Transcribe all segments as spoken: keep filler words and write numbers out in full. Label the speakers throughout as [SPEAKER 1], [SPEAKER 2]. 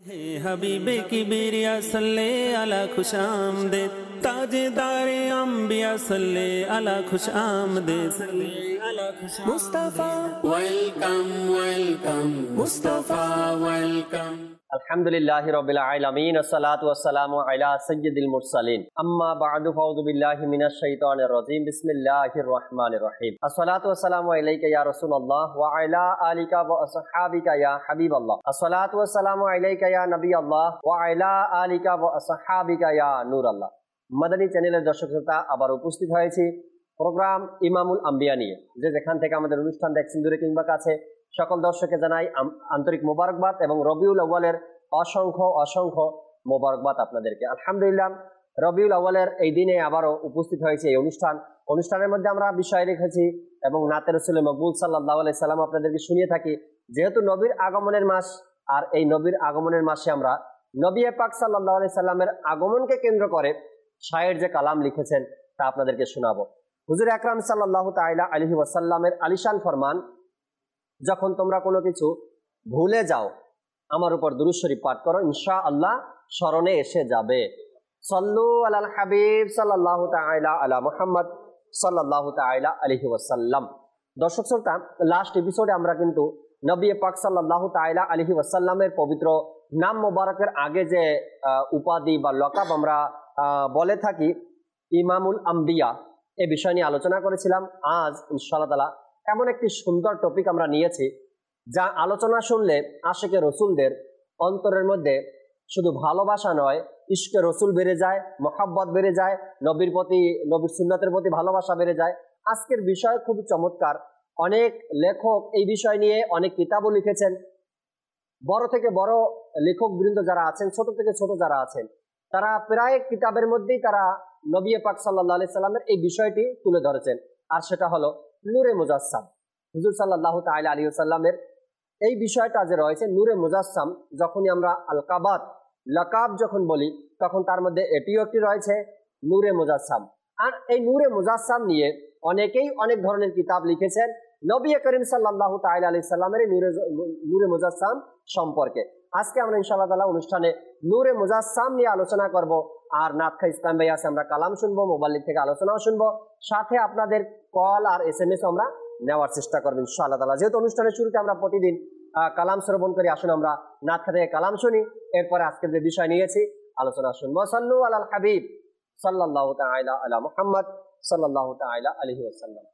[SPEAKER 1] हे हबीबे किबरिया सल्ले अला खुश आमदीद ताजदारे अंबिया सल्ले अला खुश आमदीद सल्ले अला खुश Mustafa welcome welcome Mustafa welcome.
[SPEAKER 2] अल्हम्दुलिल्लाहि रब्बिल आलमीन अस्सलातु वस्सलामु अला सय्यिदिल मुरसलीन अम्मा बअदु फअऊज़ु बिल्लाहि मिनश शैतानिर रजीम बिस्मिल्लाहिर रहमानिर रहीम अस्सलातु वस्सलामु अलैका या रसूलल्लाह व अला आलिका व असहाबिका या हबीबल्लाह अस्सलातु वस्सलामु अलैका या नबीअल्लाह व अला आलिका व असहाबिका या नूरल्लाह। মাদানী চ্যানেলের দর্শক শ্রোতা আবার উপস্থিত হয়েছি প্রোগ্রাম ইমামুল আম্বিয়া নিয়ে। যে যেখান থেকে আমাদের অনুষ্ঠান দেখছেন দূরে কিংবা কাছে সকল দর্শককে জানাই আন্তরিক মোবারকবাদ এবং রবিউল আউয়ালের অসংখ্য অসংখ্য মোবারকবাদ আপনাদেরকে। আলহামদুলিল্লাহ, রবিউল আউয়ালের এই দিনে আবারও উপস্থিত হয়েছে এই অনুষ্ঠান। অনুষ্ঠানের মধ্যে আমরা বিষয় রেখেছি এবং নাতে রাসূল মকবুল সাল্লাল্লাহু আলাইহি সাল্লাম আপনাদেরকে শুনিয়ে থাকি। যেহেতু নবীর আগমনের মাস, আর এই নবীর আগমনের মাসে আমরা নবী পাক সাল্লাল্লাহু আলাইহি সাল্লামের আগমনকে কেন্দ্র করে শায়ের যে কালাম লিখেছেন তা আপনাদেরকে শোনাবো। হুজুর আকরাম সাল্লাল্লাহু তাআলা আলাইহি ওয়াসাল্লামের আলিশান ফরমান, যখন তোমরা কোনো কিছু ভুলে যাও আমার উপর দুরূদ শরীফ পাঠ করো, ইনশাআল্লাহ স্মরণে এসে যাবে। সাল্লু আলাল হাবিব সাল্লাল্লাহু তাআলা আলা মুহাম্মদ সাল্লাল্লাহু তাআলা আলাইহি ওয়াসাল্লাম। দর্শক শ্রোতা, লাস্ট এপিসোডে আমরা কিন্তু নবী পাক সাল্লাল্লাহু তাআলা আলাইহি ওয়াসাল্লামের পবিত্র নাম মোবারকের আগে যে উপাধি বা লকাব আমরা বলে থাকি ইমামুল আম্বিয়া, এ বিষয় নিয়ে আলোচনা করেছিলাম। আজ ইনশাআল্লাহ তাআলা এমন একটি সুন্দর টপিক আমরা নিয়েছি যা আলোচনা শুনলে আশিকে রসুলদের অন্তরের মধ্যে শুধু ভালোবাসা নয়, ইশকে রসুল বেড়ে যায়, মহাব্বত বেড়ে যায়, নবীর প্রতি নবীর সুন্নতের প্রতি ভালোবাসা বেড়ে যায়। আজকের বিষয় খুবই চমৎকার। অনেক লেখক এই বিষয় নিয়ে অনেক কিতাবও লিখেছেন। বড় থেকে বড় লেখক বৃন্দ যারা আছেন, ছোট থেকে ছোট যারা আছেন, তারা প্রায় কিতাবের মধ্যেই তারা নবী পাক সাল্লাল্লাহু আলাইহি সাল্লামের এই বিষয়টি তুলে ধরেছেন, আর সেটা হলো নূরে মুজাসসাম। হুজুর সাল্লাল্লাহু তাআলা আলাইহি ওয়াসাল্লামের এই বিষয়টা যে রয়েছে নূরে মুজাসসাম, যখনই আমরা আলকাবাত লাকাব যখন বলি তখন তার মধ্যে এটিও একটি রয়েছে নূরে মুজাসসাম। আর এই নূরে মুজাসসাম নিয়ে অনেকেই অনেক ধরনের কিতাব লিখেছেন নবী করিম সাল্লাল্লাহু তাআলা আলাইহি সাল্লামের নূরে নূরে মুজাসসাম সম্পর্কে। আজকে আমরা ইনশাআল্লাহ তাআলা অনুষ্ঠানে নূরে মুজাসসাম নিয়ে আলোচনা করব। আর নাতখা ইসলাম ভাই আছে, আমরা কালাম শুনবো, মোবাইল থেকে আলোচনাও শুনবো, সাথে আপনাদের কল আর এস এম এস আমরা নেওয়ার চেষ্টা করবো ইনশাআল্লাহ তাআলা। যেহেতু অনুষ্ঠানের শুরুতে আমরা প্রতিদিন কালাম শ্রবণ করি, আসুন আমরা নাতখা থেকে কালাম শুনি, এরপরে আজকের যে বিষয় নিয়েছি আলোচনা শুনবো। সাল্লু আলাল হাবিব সাল্লাল্লাহু তাআলা আলা মুহাম্মদ সাল্লাল্লাহু তাআলা আলাইহি ওয়াসাল্লাম।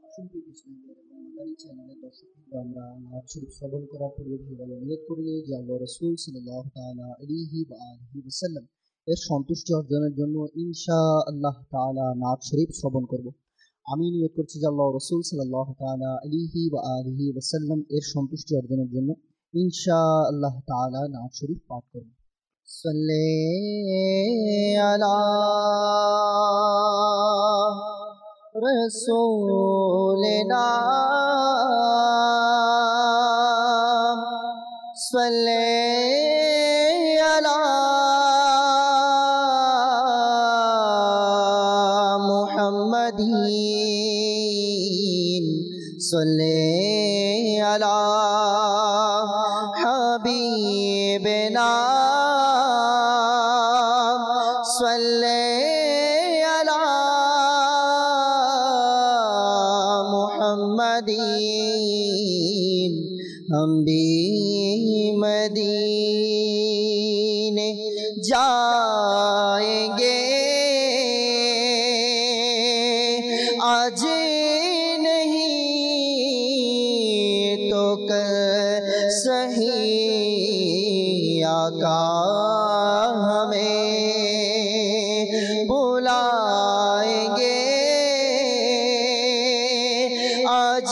[SPEAKER 3] আমরা নাত শরীফ শ্রবণ করার পূর্বে ভালো নিয়ত করে নিই যে আল্লাহ রাসূল সাল্লাল্লাহু তাআলা আলাইহি ওয়া আলিহি ওয়াসাল্লাম এর সন্তুষ্টি অর্জনের জন্য ইনশাআল্লাহ তাআলা নাত শরীফ শ্রবণ করব। আমি নিয়ত করছি যে আল্লাহ রাসূল সাল্লাল্লাহু তাআলা আলাইহি ওয়া আলিহি ওয়াসাল্লাম এর সন্তুষ্টি অর্জনের জন্য ইনশাআল্লাহ তাআলা নাত শরীফ পাঠ করব। সাল্লি আলা রসুলিনা সাল্লি আলা মুহাম্মাদিন সাল্লি আলা হাবিবিনা সাল্লি আলা मुहम्मदीन हम भी मदीने जाएंगे आज नहीं तो कल सही आका हमें बुलाएंगे आज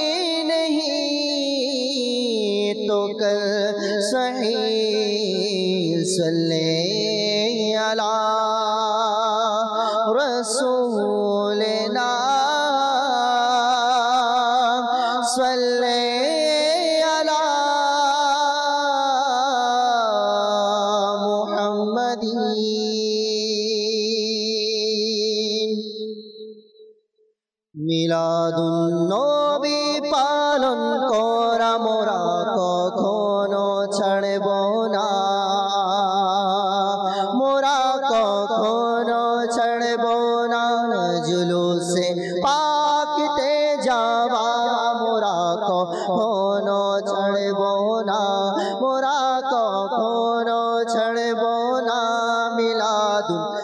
[SPEAKER 3] नहीं तो कल सही सल्ले अला रसूलिना सल्ले अला मुहम्मदीन। মিলাদুন নবী পালন করা মোরা কখনো ছাড়ব না।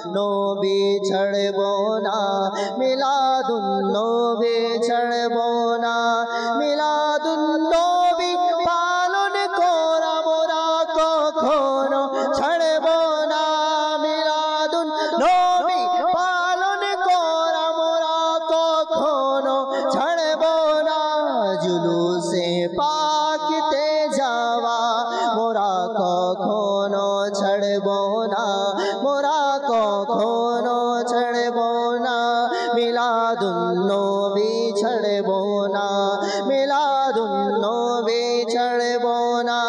[SPEAKER 3] নবী ছাড়ব না, মিলাদুন নবী ছাড়ব না, মিলাদুন নবী পালন করা মোরা কখনো ছাড়ব না, মিলাদুন নবী পালন করা মোরা কখনো ছাড়ব না, জুলুসে পাকতে যাওয়া মোরা কখনো ছাড়ব না, মোরা কখনো ছাড়ব না, মিলাদুন নবী ছাড়ব না, মিলাদুন নবী ছাড়ব না।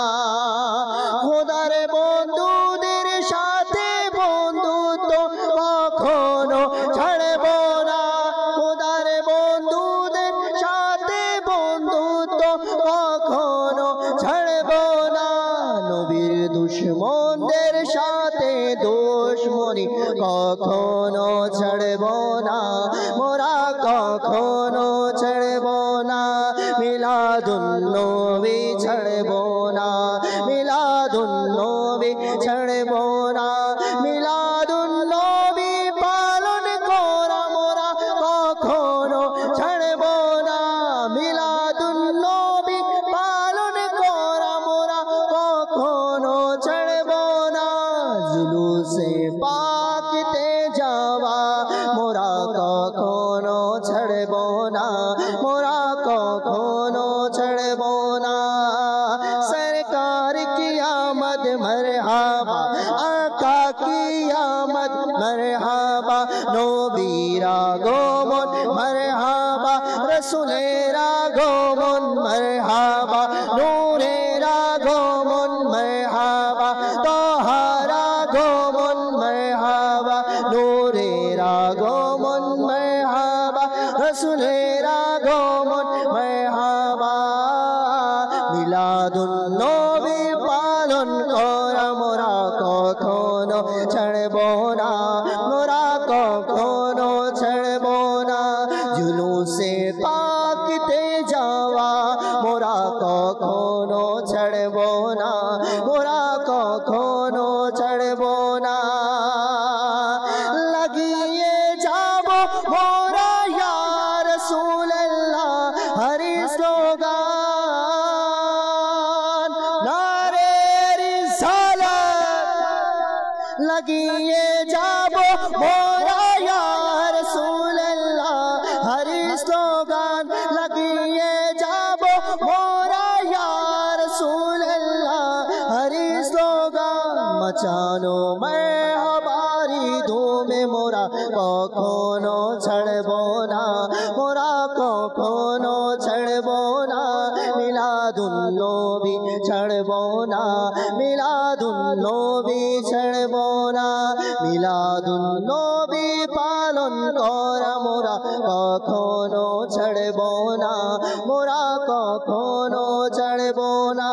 [SPEAKER 3] খোদার বন্ধুদের সাথে বন্ধুত্ব কখনো ছাড়ব না, খোদার বন্ধুদের সাথে বন্ধুত্ব কখনো ছাড়ব না, নবীর দুশমনদের সাথে দুশমনি কখনো ছাড়ব না, মোরা কখনো ছাড়ব না, মিলাদুন নবী ছাড়ব না, মিলাদুন নবী ছাড়ব না, মিলাদুন নবী পালন করা মোরা কখনো ছাড়ব না, মিলাদুন নবী পালন করা মোরা কখনো ছাড়ব না, জুলুসে পাকতে যাওয়া মোরা কখনো ছাড়ব না, মোরা কখনো ছাড়ব না। সরকার কি আমদ মরহাবা, আকা কি আমদ মরহাবা, নবীর আগমন মরহাবা, রাসূলের আগমন মরহাবা, নূরের আগমন মরহাবা, তাহার আগমন মরহাবা, নূরের আগমন মরহাবা, রাসূলের আগমন মরহাবা, মিলাদুন নবী পালন করা মোরা কখনো ছাড়ব না, মোরা কখনো ছাড়ব না, জুলুসে পাকতে যাওয়া মোরা কখনো ছাড়ব না, মোরা কখনো ছাড়ব না। লাগিয়ে যাব মোরা ইয়া রাসূলুল্লাহ হরি স্লোগান, নারে রিসালাত লাগিয়ে যাব মোরা ইয়া রাসূলুল্লাহ হরি স্লোগান, লাগিয়ে যাব মোরা ইয়া রাসূলুল্লাহ হরি স্লোগান, মচানো মারহাবারি ধুমে মোরা কখনো ছাড়ব না, মোরা কখনো ছাড়ব না, মিলাদুন নবী ছাড়ব না, মিলাদুন নবী ছাড়ব না, মিলাদুন নবী পালন করা মোরা কখনো ছাড়ব না, মোরা কখনো ছাড়ব না।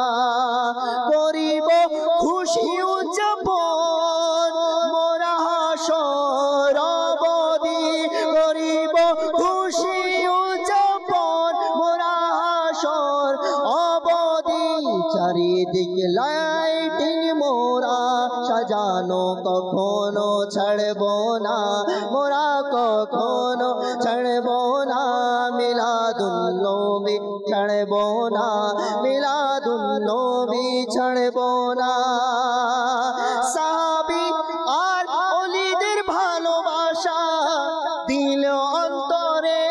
[SPEAKER 3] করিব খুশি উদযাপন মোরা হাসর অবধি, করিব খুশি উদযাপন মোরা হাসর অবধি, চারিদিকে লাইটিং মোরা সাজানো কখনো ছাড়ব না, মোরা কখনো ছাড়ব না, মিলাদুন নবী ছাড়ব না, মিলাদুন নবী ছাড়ব না। সাহাবী আর ওলিদের ভালোবাসা দিল অন্তরে,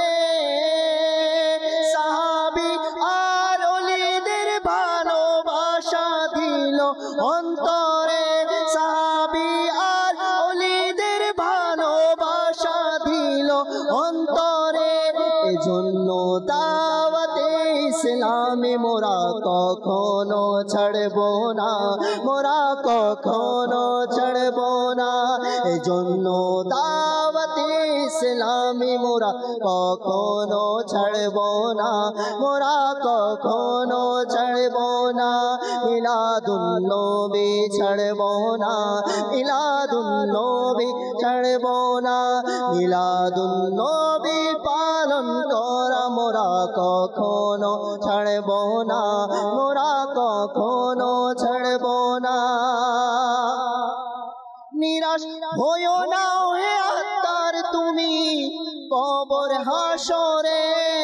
[SPEAKER 3] সাহাবী আর ওলিদের ভালোবাসা দিল অন্তরে, সাহাবী আর ওলিদের ভালোবাসা দিল অন্তরে, এজন্য দাওয়াতে ইসলামে মোরা কখনো ছাড়ব না, মোরা কখনো ছাড়ব না, এজন্য দাওয়াতে ইসলামে মোরা কখনো ছাড়ব না, মোরা কখনো ছাড়ব না, মিলাদুন নবী ছাড়ব না, মিলাদুন নবী ছাড়ব না, মিলাদুন নবী পালন করা মোরা কখনো ছাড়ব না, মোরা কখনো ছাড়ব না। নিরাশ হইও না হে আত্মার তুমি কবর হাসরে,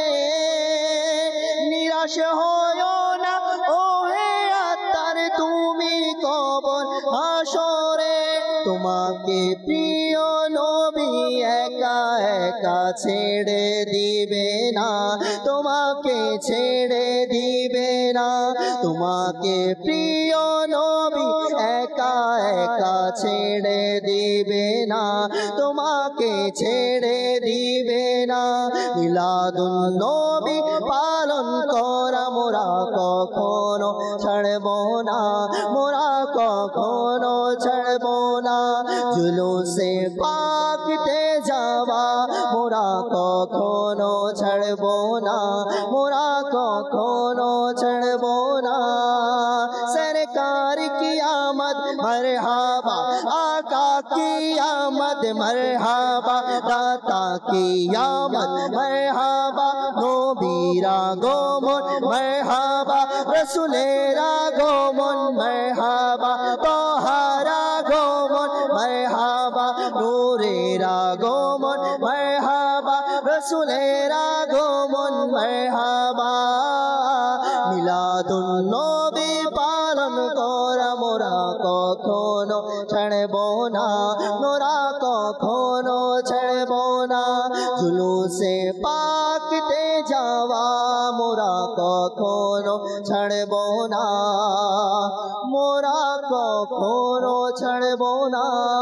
[SPEAKER 3] নিরাশ হইও না ও হে আত্মার তুমি কবর হাসরে। তোমাকে প্রিয় নবী একা একা ছেড়ে দিবে না, তোমাকে ছেড়ে দিবে না। তোমাকে প্রিয় নবী একা একা ছেড়ে দিবে না, তোমাকে ছেড়ে দিবে না। মিলাদুন নবী পালন করা মোরা কখনো ছাড়ব না, মোরা কখনো ছাড়ব না। জুলুসে পাকতে যাওয়া মোরা কখনো ছাড়ব না, মোরা কখনো ছাড়ব না। সরকার কি আমদ মরহাবা, আকা কি আমদ মরহাবা, দাতা কি আমদ মরহাবা। নবীরা গোমন মরহাবা, রসুলেরা গোমন মরহাবা, তোহারা গোমন মরহাবা, নূরেরা গোমন মরহাবা, রসুলেরা গোমন মরহাবা। মিলাদুন নবী পালন করা মোরা কখনো ছাড়ব না, মোরা কখনো ছাড়ব না। জুলুসে পাকতে যাওয়া মোরা কখনো ছাড়ব না, মোরা কখনো ছাড়ব না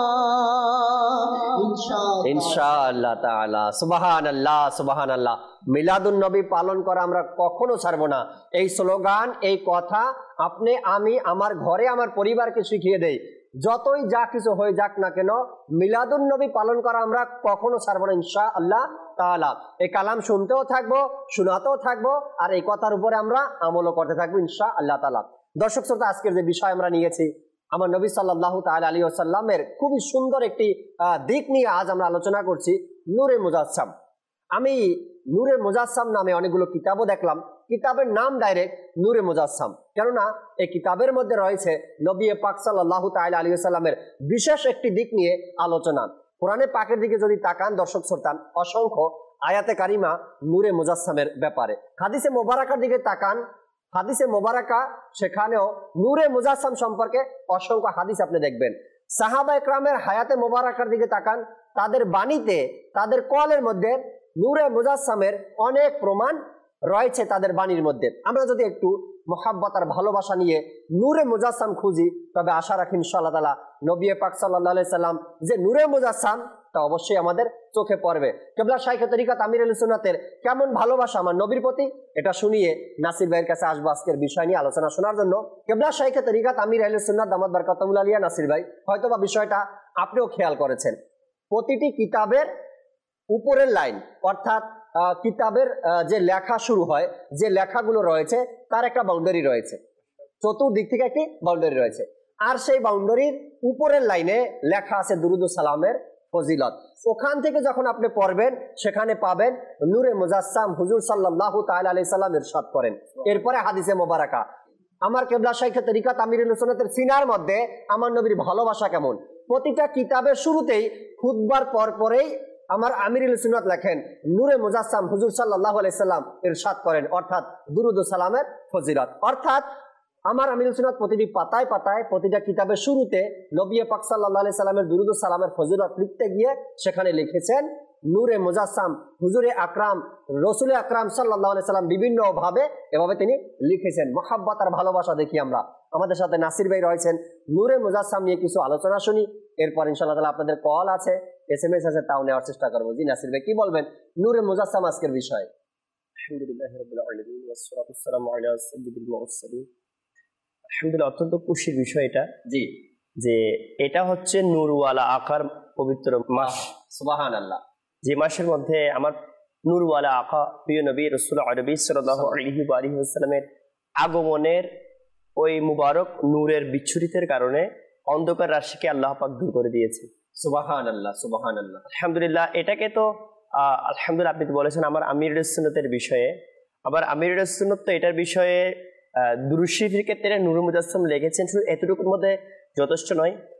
[SPEAKER 2] ইনশাআল্লাহ তাআলা। সুবহানাল্লাহ সুবহানাল্লাহ। মিলাদুন নবী পালন করা আমরা কখনো ছাড়বো না। এই স্লোগান, এই কথা আপনি আমি আমার ঘরে আমার পরিবারকে শিখিয়ে দেই। যতই যা কিছু হয়ে যাক না কেন, মিলাদুন নবী পালন করা আমরা কখনো ছাড়বো না ইনশাআল্লাহ তাআলা। এই কালাম শুনতেও থাকবো, শোনাতেও থাকবো, আর এই কথার উপরে আমরা আমলও করতে থাকবো ইনশাআল্লাহ তাআলা। দর্শক শ্রোতা, আজকের যে বিষয় আমরা নিয়েছি, আমার নবী সাল্লাল্লাহু তাআলা আলাইহি ওয়াসাল্লামের খুবই সুন্দর একটি দিক নিয়ে আজ আমরা আলোচনা করছি, নূরে মুজাসসাম। আমি নূরে মুজাসসাম নামে অনেকগুলো কিতাবও দেখলাম, কিতাবের নাম ডাইরেক্ট নূরে মুজাসসাম, কেননা এই কিতাবের মধ্যে রয়েছে নবী পাক সাল্লাল্লাহু তাআলা আলাইহি ওয়াসাল্লামের বিশেষ একটি দিক নিয়ে আলোচনা। কোরআনে পাকের দিকে যদি তাকান দর্শক শ্রোতা, অসংখ্য আয়াতে কারিমা নূরে মুজাসসামের ব্যাপারে। হাদিসে মোবারকার দিকে তাকান, হাদিসে মোবারকা সেখানেও নূরে মুজাসসাম সম্পর্কে অসংখ্য হাদিস আপনি দেখবেন। সাহাবা একরামের হায়াতে মোবারকার দিকে তাকান, তাদের বাণীতে, তাদের কলের মধ্যে নূরে মুজাসসামের অনেক প্রমাণ রয়েছে তাদের বাণীর মধ্যে। আমরা যদি একটু মোহাব্বত আর ভালোবাসা নিয়ে নূরে মুজাসসাম খুঁজি, তবে আশা রাখি ইনশাআল্লাহ তাআলা নবী পাক সাল্লাল্লাহু আলাইহি সাল্লাম যে নূরে মুজাসসাম, তা অবশ্যই আমাদের চোখে পড়বে। কেবলা শাইখে তরিকাত আমির আহলে সুন্নাতের কেমন ভালোবাসা আমার নবীর প্রতি, এটা শুনিয়ে নাসির ভাইয়ের কাছে আসবো আজকের বিষয় নিয়ে আলোচনা শোনার জন্য। কেবলা শাইখে তরিকাত আমির আহলে সুন্নাত দামাত বারকাতুহুল আলিয়া নাসির ভাই, হয়তোবা বিষয়টা আপনিও খেয়াল করেছেন, প্রতিটি কিতাবের উপরের লাইন, অর্থাৎ কিতাবের যে লেখা শুরু হয়, যে লেখাগুলো রয়েছে তার একটা বাউন্ডারি রয়েছে, চতুর্দিক থেকে একটি বাউন্ডারি রয়েছে, আর সেই বাউন্ডারির উপরের লাইনে লেখা আছে দুরুদ ও সালামের ফজিলত। ওখান থেকে যখন আপনি পড়বেন সেখানে পাবেন নূরে মুজাসসাম হুজুর সাল্লাল্লাহু তাআলা আলাইহি সাল্লাম ইরশাদ করেন। এরপরে হাদিসে মোবারকা। আমার কেবলা শাইখে তরিকাত আমির আহলে সুন্নাতের সিনার মধ্যে আমার নবীর ভালোবাসা কেমন, প্রতিটা কিতাবের শুরুতেই খুতবার পর পরেই আমার আমির আহলে সুন্নাত লেখেন নূরে মুজাসসাম হুজুর সাল্লাল্লাহু আলাইহি সাল্লাম ইরশাদ করেন, অর্থাৎ দুরুদ ও সালামের ফজিলত। অর্থাৎ আমার আমির আহলে সুন্নাত প্রতিটি পাতায় পাতায়, প্রতিটা কিতাবের শুরুতে নবী পাক সাল্লাল্লাহু আলাইহি সাল্লামের দুরুদ ও সালামের ফজিলত লিখতে গিয়ে সেখানে লিখেছেন নূরে মুজাসসাম হুজুরে আকরাম রসুলে আকরাম সাল্লাল্লাহু আলাইহি সাল্লাম। বিভিন্ন ভাবে এভাবে তিনি লিখেছেন। মহাব্বত আর ভালোবাসা দেখি আমরা। আমাদের সাথে নাসির ভাই রয়েছেন, নূরে মুজাসসাম নিয়ে কিছু আলোচনা শুনি, এরপর ইনশাআল্লাহ তাআলা আপনাদের কল আছে, এসএমএস আছে, তাও নেওয়ার চেষ্টা করবো। জি নাসির ভাই, কি বলবেন নূরে মুজাসসাম আজকের বিষয়?
[SPEAKER 4] আলহামদুলিল্লাহি রাব্বিল আলামিন ওয়াস সালাতু ওয়াস সালামু আলা সাইয়্যিদিল মুরসালিন। আলহামদুলিল্লাহ, অত্যন্ত খুশির বিষয় এটা,
[SPEAKER 2] জি,
[SPEAKER 4] যে এটা হচ্ছে নূরওয়ালা আকার পবিত্র মাস,
[SPEAKER 2] সুবহানাল্লাহ।
[SPEAKER 4] যে মাসের মধ্যে আমার নূরওয়ালা আকা প্রিয় নবী রাসূল আরবি সাল্লাল্লাহু আলাইহি ওয়া আলিহি ওয়াসাল্লামের আগমনের ওই মুবারক নূরের বিচ্ছুরিতের কারণে অন্ধকার রাশিকে আল্লাহ পাক দূর করে দিয়েছে।
[SPEAKER 2] সুবহানাল্লাহ সুবহানাল্লাহ।
[SPEAKER 4] আলহামদুলিল্লাহ, এটাকে তো আহ আলহামদুলিল্লাহ আপনি তো বলেছেন আমার আমিরুস সুন্নাতের বিষয়ে। আবার আমিরুস সুন্নাত তো এটার বিষয়ে দুরূদ শরীফের ক্ষেত্রে নূরে মুজাসসাম লিখেছেন, শুধু এতটুকুর মধ্যে যথেষ্ট নয়।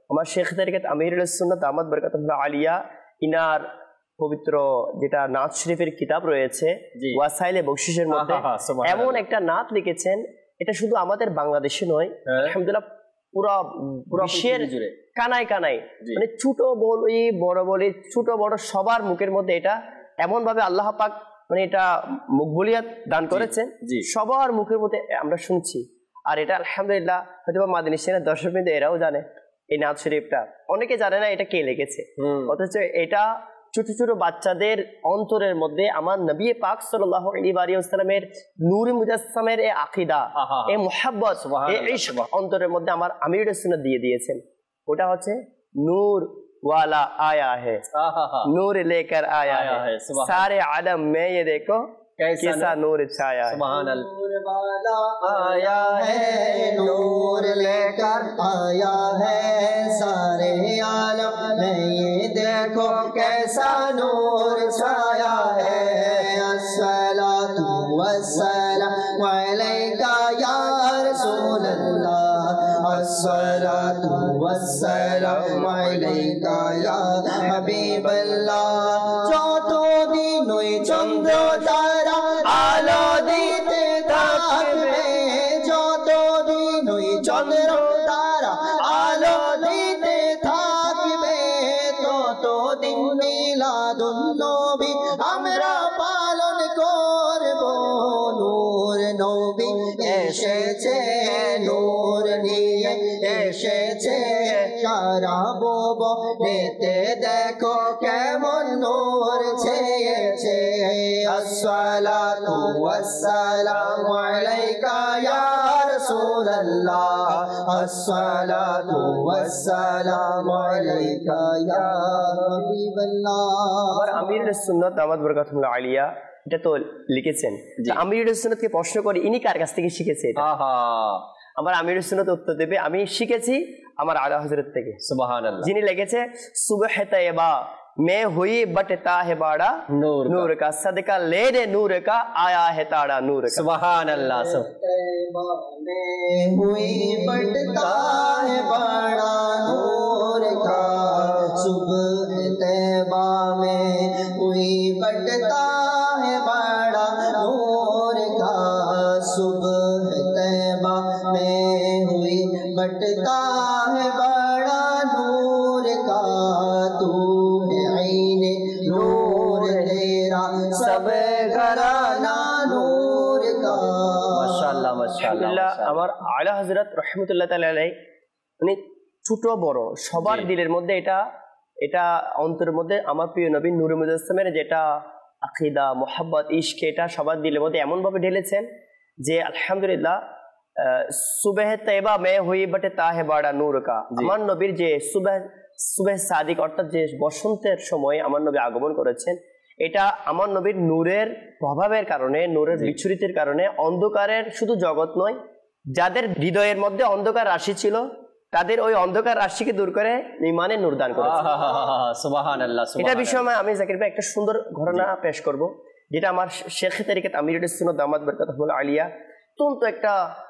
[SPEAKER 4] আমার শেখ তরিকত আমিরুল সুন্নাত দামাত বরকাতুল্লাহ আলিয়া ইনার পবিত্র যেটা নাত শরীফের কিতাব রয়েছে ওয়াসাইলে বকশিসের মধ্যে এমন একটা নাত লিখেছেন, এটা শুধু আমাদের বাংলাদেশে নয়, আলহামদুলিল্লাহ পুরো বিশ্বের জুড়ে কানায় কানায়, মানে ছোট বলি বড় বলি ছোট বড় সবার মুখের মধ্যে এটা এমন ভাবে আল্লাহ পাক মানে এটা মকবুলিয়াত দান করেছেন, সবার মুখের মধ্যে আমরা শুনছি। আর এটা আলহামদুলিল্লাহ হয়তো মাদিনী সেনের দর্শক বিন্দু এরাও জানে এই নাত শরীফটা, অনেকে জানে না এটা কে লিখেছে, অথচ এটা ছোট ছোট বাচ্চাদের অন্তরের মধ্যে আমার নবী পাক সাল্লাল্লাহু আলাইহি ওয়াসাল্লামের নূর মুজাসসামের এই আকীদা, এই মুহাব্বত, এই ইশক অন্তরের মধ্যে আমার আমিরুল সুন্নাত দিয়ে দিয়েছেন। ওটা হচ্ছে নূর वाला आया है, नूर लेकर आया है, सारे आलम में ये देखो कैसा नूर छाया है।
[SPEAKER 3] नूर वाला आया है, नूर लेकर आया है, सारे आलम में ये देखो कैसा नूर छाया है। अस्सलातु वस्सलामु अलैका या रसूल अल्लाह, अस्सलातु वस्सलामु अलैका या हबीब अल्लाह। যত দিন ওই চন্দ্র তারা আলো দিতে থাকবে, যত দিন ওই চন্দ্র তারা আলো দিতে থাকবে, তত দিন মিলাদুন নবী আমরা পালন করব। নূর নবী এসেছে, নূর নিয়ে এসেছে, সারা বব নেতে দেখো কেমন নূর ছেয়েছে। আসসালাতু ওয়াসসালামু আলাইকা ইয়া রাসূলুল্লাহ, আসসালাতু ওয়াসসালামু আলাইকা ইয়া হাবিবাল্লাহ।
[SPEAKER 4] আর আমিরুল সুন্নাত দামাত বরকাতুল্লাহ আলিয়া এটা তো লিখেছেন, আমিরুল সুন্নাতকে প্রশ্ন করি ইনি কার কাছ থেকে শিখেছে? আমার আমিরুল সুন্নাত উত্তর দেবে আমি শিখেছি আমার আলা হযরত থেকে, সুবহানাল্লাহ, যিনি লিখেছে সুবহ তয়বা मैं हुई बटता है बाड़ा नूर नूर का सदका ले दे नूर का आया है ताड़ा नूर का। सुभान अल्लाह।
[SPEAKER 3] मैं हुई बटता है बाड़ा नूर का, सुबह तैबा में हुई बटता है बाड़ा नूर का, सुबह तैबा में हुई बटता है बाड़ा नूर का। तू सब घराना नूर का।
[SPEAKER 4] माशाअल्लाह माशाअल्लाह। আমার আলা হযরত রাহমাতুল্লাহ তাআলা আলাইহি মানে ছোট বড় সবার দিলের মধ্যে এটা এটা অন্তরের মধ্যে আমার প্রিয় নবী নূর মুজাসসামের যেটা আকীদা মুহাব্বত ইশক এটা সবার দিলের মধ্যে এমন ভাবে ঢেলেছেন যে আলহামদুলিল্লাহ সুবহ তয়বা মে হুই বটতা হে বাড়া নূর কা। আমার নবীর যে সুবহ সুবহ সাদিক অর্থাৎ যে বসন্তের সময় আমার নবী আগমন করেছেন, এটা আমার নবীর নূরের প্রভাবের কারণে, নূরের বিচ্ছুরিতের কারণে অন্ধকারের শুধু জগৎ নয়, যাদের হৃদয়ের মধ্যে অন্ধকার রাশি ছিল তাদের ওই অন্ধকার রাশিকে দূর করে ঈমানের নূর দান করেছে। সুবহানাল্লাহ। এটা বিষয়ে আমি জাকির ভাই একটা সুন্দর ঘটনা পেশ করব, যেটা আমার শেখ তরিকত আমিরুল সুন্নাত দামাত বরকাতুল্লাহ আলিয়া অত্যন্ত একটা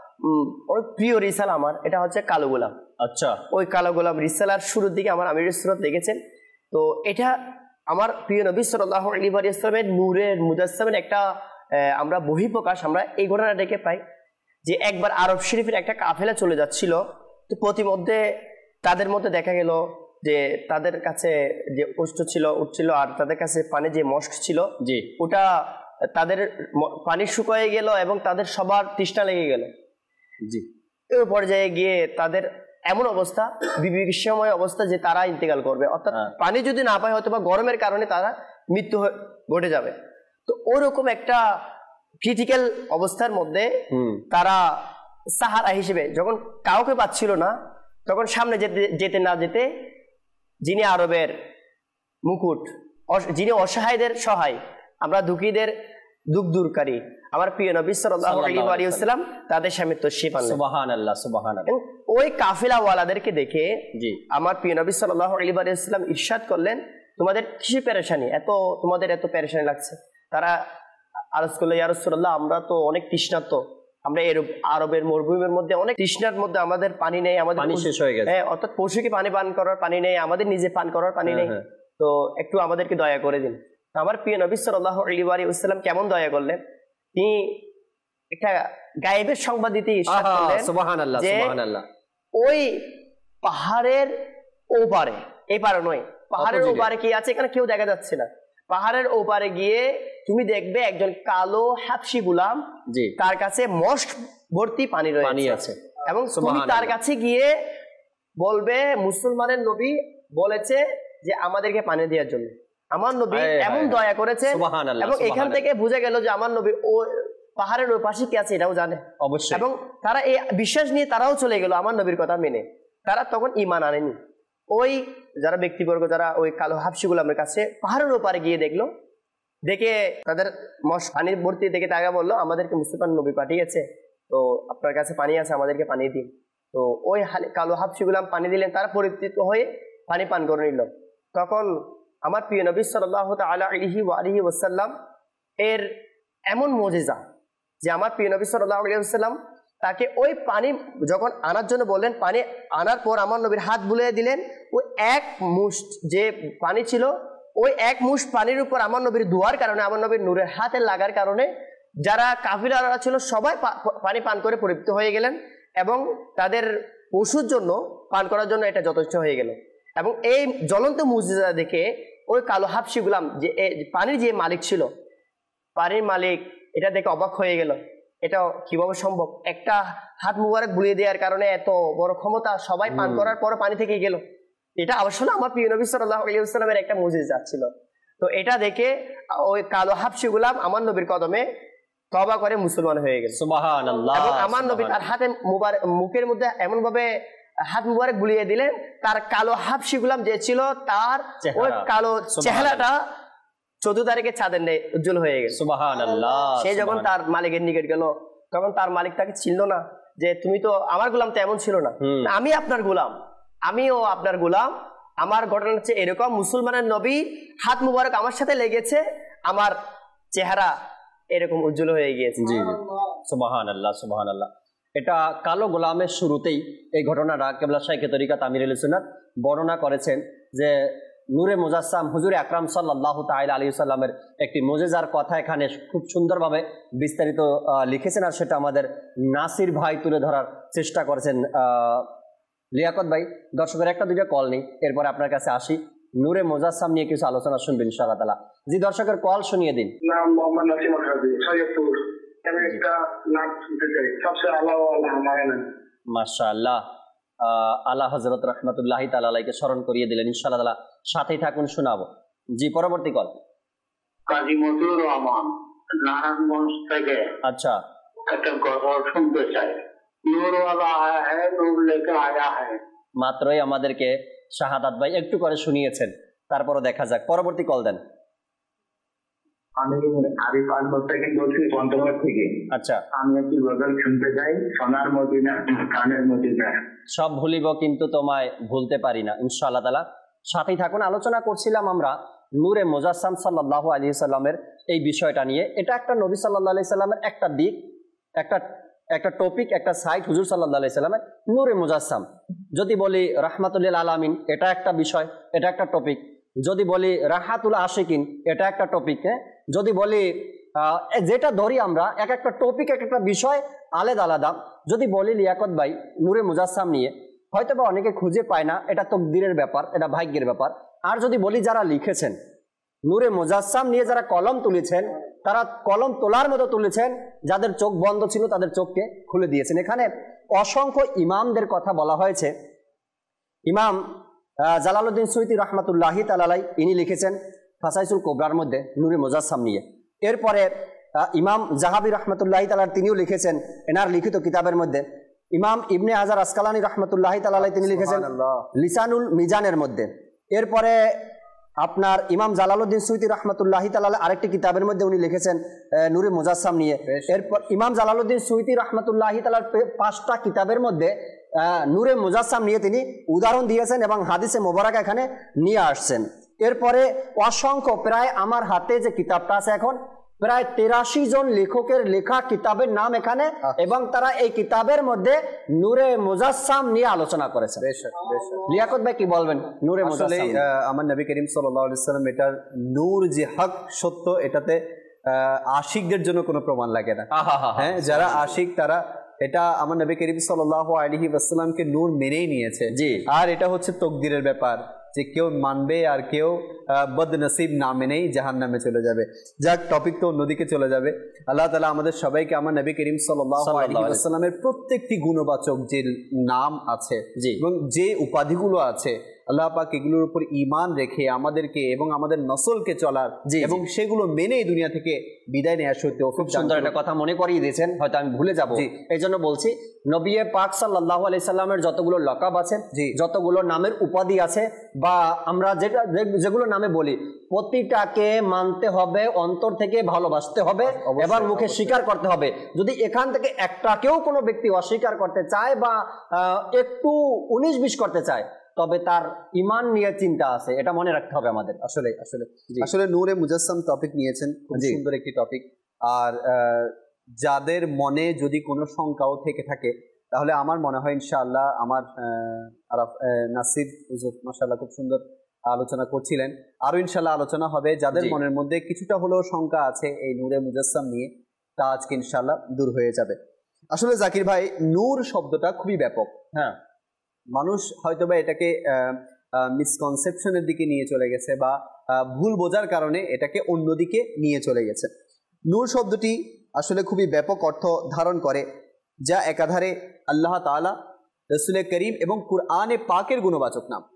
[SPEAKER 4] প্রিয় রিসালা আমার, এটা হচ্ছে কালো গোলাম। আচ্ছা, ওই কালো গোলাম রিসালার শুরুর দিকে আমার আমিরুল সুন্নাত লিখেছেন। তো এটা আমার প্রিয় নবী সাল্লাল্লাহু আলাইহি ওয়াসাল্লামের নূরের মুজাসসামের একটা আমরা বহিঃপ্রকাশ আমরা এই ঘটনাটাকে পাই যে একবার আরব শরীফের একটা কাফেলা চলে যাচ্ছিল, তো প্রতিমধ্যে তাদের মধ্যে দেখা গেল যে তাদের কাছে যে উষ্ট ছিল উঠছিল আর তাদের কাছে পানি যে মস্ক ছিল জি ওটা তাদের পানি শুকিয়ে গেল এবং তাদের সবার তৃষ্ণা লেগে গেল জি। এই পর্যায়ে গিয়ে তাদের এমন অবস্থা বিভীষিকাময় অবস্থা যে তারা ইন্তেকাল করবে, অর্থাৎ পানি যদি না পায় হয়তো বা গরমের কারণে তারা মৃত্যু ঘটে যাবে। তো ওরকম একটা ক্রিটিক্যাল অবস্থার মধ্যে তারা সাহারা হিসেবে যখন কাউকে পাচ্ছিল না, তখন সামনে যেতে যেতে না যেতে যিনি আরবের মুকুট, যিনি অসহায়দের সহায়, আমরা দুঃখীদের দুঃখ দূরকারী আমার প্রিয় নবী সাল্লাল্লাহু আলাইহি ওয়াসাল্লাম তাদের সামনে তশরিফ আনলেন। সুবহানাল্লাহ সুবহানাল্লাহ। ওই কাফেলাওয়ালাদেরকে দেখে জি আমার প্রিয় নবী সাল্লাল্লাহু আলাইহি ওয়াসাল্লাম ইরশাদ করলেন, তোমাদের কিসের পেরেশানি, এত তোমাদের এত পেরেশানি লাগছে? তারা আরজ করলো, ইয়া রাসূলুল্লাহ আমরা তো অনেক তৃষ্ণার্ত, আমরা এরূপ আরবের মরুভূমির মধ্যে অনেক তৃষ্ণার মধ্যে আমাদের পানি নেই, আমাদের
[SPEAKER 2] পানি শেষ হয়ে গেছে,
[SPEAKER 4] হ্যাঁ, অর্থাৎ পশুকে পানি পান করার পানি নেই, আমাদের নিজে পান করার পানি নেই, তো একটু আমাদেরকে দয়া করে দিন। আমার প্রিয় নবী সাল্লাল্লাহু আলাইহি ওয়া সাল্লাম কেমন দয়া করলেন, তিনি একটা গায়েবের সংবাদ দিতে ইরশাদ করলেন,
[SPEAKER 2] সুবহানাল্লাহ সুবহানাল্লাহ,
[SPEAKER 4] ওই পাহাড়ের ওপারে, এই পারে নয়, পাহাড়ের ওপারে কি আছে এখানে কেউ দেখা যাচ্ছে না, পাহাড়ের ওপারে গিয়ে তুমি দেখবে একজন কালো হাবশী গোলাম, তার কাছে মস্ক ভর্তি পানি রয়েছে, এবং তুমি তার কাছে গিয়ে বলবে মুসলমানের নবী বলেছে যে আমাদেরকে পানি দেওয়ার জন্য, আমার নবী এমন দয়া করেছে, এবং এখান থেকে বুঝে গেল যে আমার নবী ও পাহাড়ের ওই পাশে কি আছে এটাও জানে অবশ্যই, এবং তারা এই বিশ্বাস নিয়ে তারাও চলে গেল আমার নবীর কথা মেনে, তারা তখন ঈমান আনেনি। ওই যারা ব্যক্তিবর্গ যারা ওই কালো হাবশী গোলামের কাছে পাহাড়ের ওপারে গিয়ে দেখলো, দেখে তাদের মশ পানি ভর্তি দেখে তারা বললো আমাদেরকে মুসলমান নবী পাঠিয়েছে, তো আপনার কাছে পানি আছে, আমাদেরকে পানি দিন। তো ওই কালো হাবশী গোলাম পানি দিলেন, তারা পরিতৃপ্ত হয়ে পানি পান করে নিল। তখন আমার প্রিয় নবী সাল্লাল্লাহু তাআলা আলাইহি ওয়া আলিহি ওয়াসাল্লাম এর এমন মুজিজা যে আমার প্রিয় নবী সাল্লাল্লাহু আলাইহি ওয়াসাল্লাম তাকে ওই পানি যখন আনার জন্য বললেন, পানি আনার পর আমার নবীর হাত বুলিয়ে দিলেন, ওই এক মুষ্ঠ যে পানি ছিল, ওই এক মুষ্ঠ পানির উপর আমার নবীর দোয়ার কারণে, আমার নবীর নূরের হাতে লাগার কারণে যারা কাফিররা ছিল সবাই পানি পান করে পরিতৃপ্ত হয়ে গেলেন, এবং তাদের পশুর জন্য পান করার জন্য এটা যথেষ্ট হয়ে গেল। এবং এই জ্বলন্ত মুজিজা দেখে ওই কালো হাবশী গোলাম যে পানির যে মালিক ছিল, পানির মালিক এটা দেখে অবাক হয়ে গেল, এটা কিভাবে সম্ভব, একটা হাত মুবারক বুলিয়ে দেওয়ার কারণে এত বড় ক্ষমতা, সবাই পান করার পর পানি থেকে গেল, এটা আসলে আমার প্রিয় নবী সাল্লাল্লাহু আলাইহি ওয়াসাল্লামের একটা মুজিজা ছিল। তো এটা দেখে ওই কালো হাবশী গোলাম আমার নবীর কদমে তওবা করে মুসলমান হয়ে গেল, সুবহানাল্লাহ। এবং আমার নবী তার হাতে মুবারক মুখের মধ্যে এমন ভাবে হাত মুবারক বুলিয়ে দিলেন, তার কালো হাবশী গোলাম যে ছিল তার ওই কালো চেহারাটা চোদ্দ তারিখে চাঁদের নেই উজ্জ্বল হয়ে গেল, সুবহানাল্লাহ। সে যখন তার মালিকের নিকট গেল, তখন তার মালিক তাকে চিনল না, যে তুমি তো আমার গোলাম তো এমন ছিল না, আমি আপনার গোলাম, আমিও আপনার গোলাম, আমার ঘটনা হচ্ছে এরকম, মুসলমানের নবী হাত মুবারক আমার সাথে লেগেছে, আমার চেহারা এরকম উজ্জ্বল হয়ে গিয়েছে।
[SPEAKER 2] জি জি, সুবহানাল্লাহ সুবহানাল্লাহ। এটা কালো গোলামের শুরুতেই এই ঘটনাটা কেবলা শাইখে তরিকাত আমিরুল সুন্নাত বর্ণনা করেছেন, যে নূরে মুজাসসাম হুজুর আকরাম সাল্লাল্লাহু তাআলা আলাইহি ওয়াসাল্লামের একটি মুজিজার কথা এখানে খুব সুন্দরভাবে বিস্তারিত লিখেছেন, আর সেটা আমাদের নাসির ভাই তুলে ধরার চেষ্টা করেছেন। লিয়াকত ভাই, দর্শকের একটা দুইটা কল নেই, এরপরে আপনার কাছে আসি, নূরে মুজাসসাম নিয়ে কিছু আলোচনা শুনবেন ইনশাআল্লাহ তাআলা। জি, দর্শকের কল শুনিয়ে দিন।
[SPEAKER 5] নাম মোহাম্মদ নাসিম আলহাজি, সৈয়দপুর। আমি একটা নাম শুনতে চাই, সবচেয়ে আল্লাহ আল্লাহ আমায় না।
[SPEAKER 2] মাশাআল্লাহ, আলা হযরত রাহমাতুল্লাহি তাআলা আলাইহিকে স্মরণ করিয়ে দিলেন, ইনশাআল্লাহ তাআলা সাথেই থাকুন, শোনাবো। জি, পরবর্তী কল
[SPEAKER 5] কাজী মতিউর রহমান, নারায়ণগঞ্জ থেকে।
[SPEAKER 2] আচ্ছা,
[SPEAKER 5] একটা গজল শুনতে চাই। নূর ওয়ালা আয়া হ্যায়, নূর লেকে আয়া হ্যায়।
[SPEAKER 2] মাত্রই আমাদেরকে শাহাদাত ভাই একটু করে শুনিয়েছেন, তারপরও দেখা যাক। পরবর্তী কল দেন।
[SPEAKER 5] আমি আরিফ আকবর থেকে বলছি, পঞ্চগড় থেকে।
[SPEAKER 2] আচ্ছা,
[SPEAKER 5] আমি একটি গজল শুনতে চাই, সোনার মদিনা কানের মদিনা।
[SPEAKER 2] সব ভুলিব কিন্তু তোমায় ভুলতে পারি না, ইনশাআল্লাহ তাআলা সাথেই থাকুন। আলোচনা করছিলাম আমরা নূরে মুজাসসাম সাল্লাল্লাহু আলাইহি সাল্লামের এই বিষয়টা নিয়ে। এটা একটা নবী সাল্লাল্লাহু আলাইহি সাল্লামের একটা দিক, একটা একটা টপিক, একটা সাইট হুজুর সাল্লাল্লাহু আলাইহি সাল্লামের নূরে মুজাসসাম। যদি বলি রাহমাতুল লিল আলামিন, এটা একটা বিষয়, এটা একটা টপিক। যদি বলি রাহাতুল আশিকিন, এটা একটা টপিক। হ্যাঁ, যদি বলি যেটা ধরি আমরা, এক একটা টপিক, এক একটা বিষয় আলাদা আলাদা। যদি বলি লিয়াকত ভাই নূরে মুজাসসাম নিয়ে, হয়তো বা অনেকে খুঁজে পায় না, এটা তকদিরের ব্যাপার, এটা ভাগ্যের ব্যাপার। আর যদি বলি যারা লিখেছেন নূরে মুজাসসাম নিয়ে, যারা কলম তুলেছেন, তারা কলম তোলার মতো তুলেছেন, যাদের চোখ বন্ধ ছিল তাদের চোখকে খুলে দিয়েছেন। এখানে অসংখ্য ইমামদের কথা বলা হয়েছে। ইমাম জালালউদ্দিন সুয়ুতী রহমাতুল্লাহি তাআলা আলাইহি, ইনি লিখেছেন ফাসাইসুল কোবরার মধ্যে নূরে মুজাসসাম নিয়ে। এরপরে ইমাম জাহাবি রহমাতুল্লাহি তাআলা তিনিও লিখেছেন এনার লিখিত কিতাবের মধ্যে। ইমাম ইবনে হাজার আসকালানি রহমাতুল্লাহি তাআলা আলাইহি তিনি লিখেছেন লিসানুল মিজানের মধ্যে। এরপরে আপনার ইমাম জালালউদ্দিন সুয়ুতী রহমাতুল্লাহি তাআলা আরেকটি কিতাবের মধ্যে উনি লিখেছেন নূরে মুজাসসাম নিয়ে। এরপর ইমাম জালালউদ্দিন সুয়ুতী রহমাতুল্লাহি তাআলার পাঁচটা কিতাবের মধ্যে নূরে মুজাসসাম নিয়ে তিনি উদাহরণ দিয়েছেন এবং হাদিসে মোবারক এখানে নিয়ে আসছেন। এরপরে অসংখ্য, প্রায় আমার হাতে যে কিতাবটা আছে এখন, প্রায় তেরাশি জন লেখকের লেখা কিতাবের নাম এখানে, এবং তারা এই কিতাবের মধ্যে নূরে মুজাসসাম নিয়ে আলোচনা করেছে। লিয়াকত ভাই কি বলবেন নূরে মুজাসসাম?
[SPEAKER 6] আমার নবী করিম সাল্লাল্লাহু আলাইহি ওয়াসাল্লাম এটার নূর যে হক সত্য, এটাতে আশিকদের জন্য কোনো প্রমাণ লাগে না। হ্যাঁ, যারা আশিক তারা এটা আমার নবী করিম সাল্লাল্লাহু আলাইহি ওয়াসাল্লামকে নূর মেনেই নিয়েছে। জি, আর এটা হচ্ছে তকদিরের ব্যাপার যে কেউ মানবে আর কেউ বদনসিব না মেনেই জাহান্নামে চলে যাবে। যাক, টপিক তো অন্যদিকে চলে যাবে। আল্লাহ তাআলা আমাদের সবাইকে আমার নবী করিম সাল্লাল্লাহু আলাইহি ওয়াসাল্লামের প্রত্যেকটি গুণবাচক যে নাম আছে এবং যে উপাধিগুলো আছে, আল্লাহ পাক এগুলোর উপর ঈমান রেখে আমাদেরকে এবং আমাদের নসলকে চলার এবং সেগুলো মেনে দুনিয়া থেকে বিদায় নেওয়ার সত্যি খুব
[SPEAKER 2] সুন্দর একটা কথা মনে করিয়ে দিয়েছেন, হয়তো আমি ভুলে যাব, এই জন্য বলছি নবী পাক সাল্লাল্লাহু আলাইহি সাল্লামের যতগুলো লকাব আছে, যতগুলো নামের উপাধি আছে, বা আমরা যেটা যেগুলো নামে বলি, প্রতিটাকে মানতে হবে, অন্তর থেকে ভালোবাসতে হবে এবং মুখে স্বীকার করতে হবে। যদি এখান থেকে একটাকেও কোনো ব্যক্তি অস্বীকার করতে চায় বা একটু উনিশ বিশ করতে চায়, তবে তার ঈমান নিয়ে চিন্তা আছে, এটা মনে রাখতে হবে আমাদের।
[SPEAKER 6] আসলে আসলে আসলে নূরে মুজাসসাম টপিক নিয়েছেন, খুব সুন্দর একটি টপিক। আর যাদের মনে যদি কোনো শঙ্কাও থেকে থাকে, তাহলে আমার মনে হয় ইনশাআল্লাহ আমার নাসির হুজুর মাশাআল্লাহ খুব সুন্দর আলোচনা করছিলেন, আরো ইনশাআল্লাহ আলোচনা হবে। যাদের মনের মধ্যে কিছুটা হলেও শঙ্কা আছে এই নূরে মুজাসসাম নিয়ে, তা আজকে ইনশাআল্লাহ দূর হয়ে যাবে। আসলে জাকির ভাই, নূর শব্দটা খুবই ব্যাপক। হ্যাঁ, মানুষ হয়তোবা এটাকে মিসকনসেপশনের দিকে নিয়ে চলে গেছে বা ভুল বোঝার কারণে এটাকে অন্যদিকে নিয়ে চলে গেছে। নূর শব্দটি আসলে খুবই ব্যাপক অর্থ ধারণ করে, যা একাধারে আল্লাহ তাআলা, রাসূল করিম এবং কুরআনে পাকের গুণবাচক নাম।